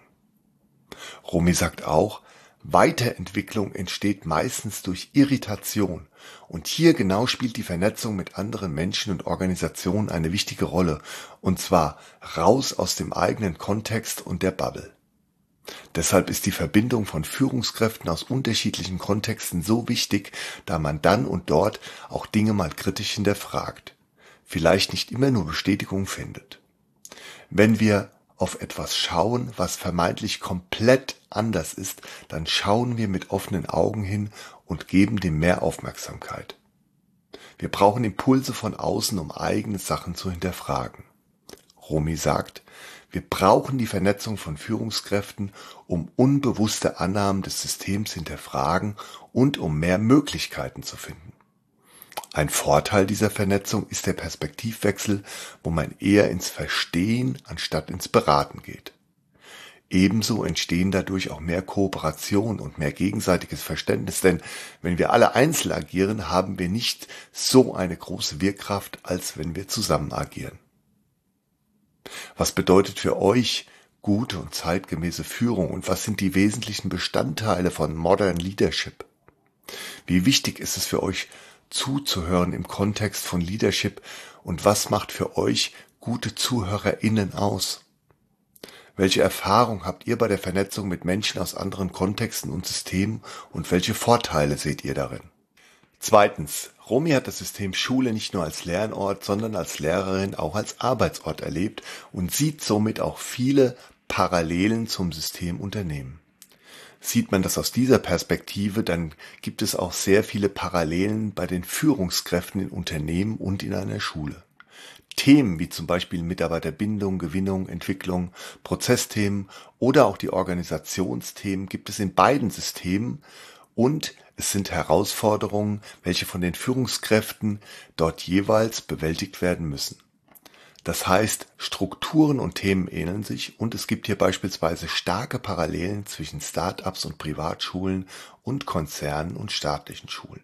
Romy sagt auch, Weiterentwicklung entsteht meistens durch Irritation und hier genau spielt die Vernetzung mit anderen Menschen und Organisationen eine wichtige Rolle, und zwar raus aus dem eigenen Kontext und der Bubble. Deshalb ist die Verbindung von Führungskräften aus unterschiedlichen Kontexten so wichtig, da man dann und dort auch Dinge mal kritisch hinterfragt. Vielleicht nicht immer nur Bestätigung findet. Wenn wir auf etwas schauen, was vermeintlich komplett anders ist, dann schauen wir mit offenen Augen hin und geben dem mehr Aufmerksamkeit. Wir brauchen Impulse von außen, um eigene Sachen zu hinterfragen. Romy sagt, wir brauchen die Vernetzung von Führungskräften, um unbewusste Annahmen des Systems hinterfragen und um mehr Möglichkeiten zu finden. Ein Vorteil dieser Vernetzung ist der Perspektivwechsel, wo man eher ins Verstehen anstatt ins Beraten geht. Ebenso entstehen dadurch auch mehr Kooperation und mehr gegenseitiges Verständnis, denn wenn wir alle einzeln agieren, haben wir nicht so eine große Wirkkraft, als wenn wir zusammen agieren. Was bedeutet für euch gute und zeitgemäße Führung und was sind die wesentlichen Bestandteile von Modern Leadership? Wie wichtig ist es für euch zuzuhören im Kontext von Leadership und was macht für euch gute ZuhörerInnen aus? Welche Erfahrung habt ihr bei der Vernetzung mit Menschen aus anderen Kontexten und Systemen und welche Vorteile seht ihr darin? Zweitens, Romy hat das System Schule nicht nur als Lernort, sondern als Lehrerin auch als Arbeitsort erlebt und sieht somit auch viele Parallelen zum System Unternehmen. Sieht man das aus dieser Perspektive, dann gibt es auch sehr viele Parallelen bei den Führungskräften in Unternehmen und in einer Schule. Themen wie zum Beispiel Mitarbeiterbindung, Gewinnung, Entwicklung, Prozessthemen oder auch die Organisationsthemen gibt es in beiden Systemen und es sind Herausforderungen, welche von den Führungskräften dort jeweils bewältigt werden müssen. Das heißt, Strukturen und Themen ähneln sich und es gibt hier beispielsweise starke Parallelen zwischen Start-ups und Privatschulen und Konzernen und staatlichen Schulen.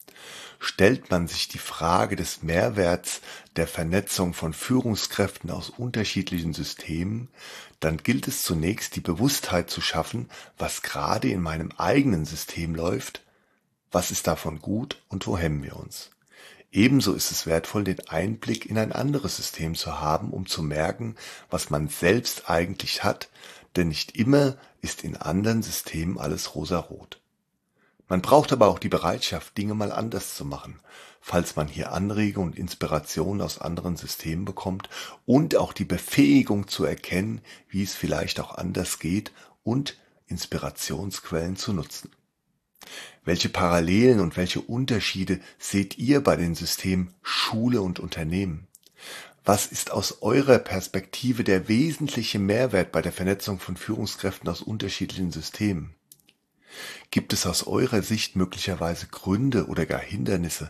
Stellt man sich die Frage des Mehrwerts der Vernetzung von Führungskräften aus unterschiedlichen Systemen, dann gilt es zunächst, die Bewusstheit zu schaffen, was gerade in meinem eigenen System läuft, was ist davon gut und wo hemmen wir uns. Ebenso ist es wertvoll, den Einblick in ein anderes System zu haben, um zu merken, was man selbst eigentlich hat, denn nicht immer ist in anderen Systemen alles rosarot. Man braucht aber auch die Bereitschaft, Dinge mal anders zu machen, falls man hier Anregungen und Inspirationen aus anderen Systemen bekommt und auch die Befähigung zu erkennen, wie es vielleicht auch anders geht und Inspirationsquellen zu nutzen. Welche Parallelen und welche Unterschiede seht ihr bei den Systemen Schule und Unternehmen? Was ist aus eurer Perspektive der wesentliche Mehrwert bei der Vernetzung von Führungskräften aus unterschiedlichen Systemen? Gibt es aus eurer Sicht möglicherweise Gründe oder gar Hindernisse,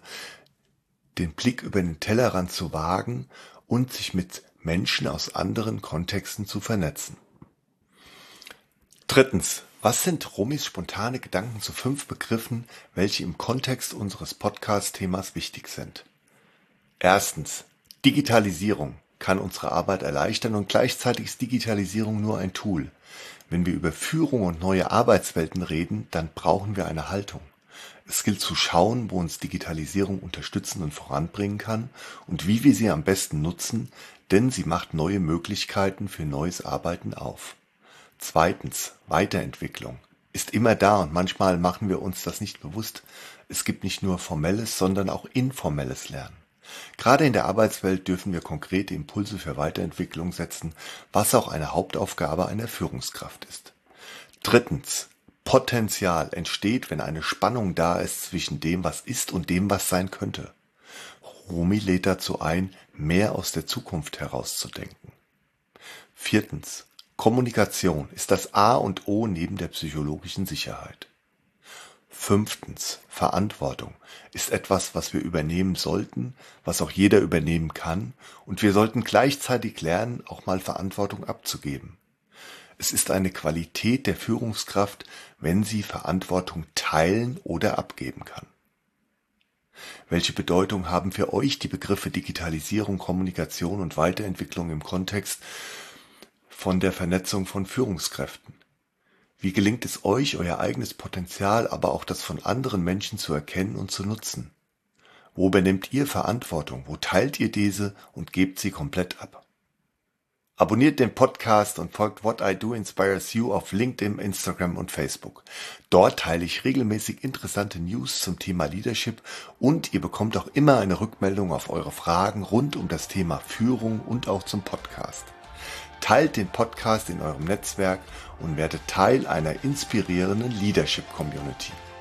den Blick über den Tellerrand zu wagen und sich mit Menschen aus anderen Kontexten zu vernetzen? Drittens, was sind Romys spontane Gedanken zu 5 Begriffen, welche im Kontext unseres Podcast-Themas wichtig sind? Erstens, Digitalisierung kann unsere Arbeit erleichtern und gleichzeitig ist Digitalisierung nur ein Tool. Wenn wir über Führung und neue Arbeitswelten reden, dann brauchen wir eine Haltung. Es gilt zu schauen, wo uns Digitalisierung unterstützen und voranbringen kann und wie wir sie am besten nutzen, denn sie macht neue Möglichkeiten für neues Arbeiten auf. Zweitens, Weiterentwicklung ist immer da und manchmal machen wir uns das nicht bewusst. Es gibt nicht nur formelles, sondern auch informelles Lernen. Gerade in der Arbeitswelt dürfen wir konkrete Impulse für Weiterentwicklung setzen, was auch eine Hauptaufgabe einer Führungskraft ist. Drittens, Potenzial entsteht, wenn eine Spannung da ist zwischen dem, was ist und dem, was sein könnte. Romy lädt dazu ein, mehr aus der Zukunft herauszudenken. Viertens, Kommunikation ist das A und O neben der psychologischen Sicherheit. Fünftens, Verantwortung ist etwas, was wir übernehmen sollten, was auch jeder übernehmen kann, und wir sollten gleichzeitig lernen, auch mal Verantwortung abzugeben. Es ist eine Qualität der Führungskraft, wenn sie Verantwortung teilen oder abgeben kann. Welche Bedeutung haben für euch die Begriffe Digitalisierung, Kommunikation und Weiterentwicklung im Kontext von der Vernetzung von Führungskräften? Wie gelingt es euch, euer eigenes Potenzial, aber auch das von anderen Menschen zu erkennen und zu nutzen? Wo übernehmt ihr Verantwortung? Wo teilt ihr diese und gebt sie komplett ab? Abonniert den Podcast und folgt What I Do Inspires You auf LinkedIn, Instagram und Facebook. Dort teile ich regelmäßig interessante News zum Thema Leadership und ihr bekommt auch immer eine Rückmeldung auf eure Fragen rund um das Thema Führung und auch zum Podcast. Teilt den Podcast in eurem Netzwerk und werdet Teil einer inspirierenden Leadership-Community.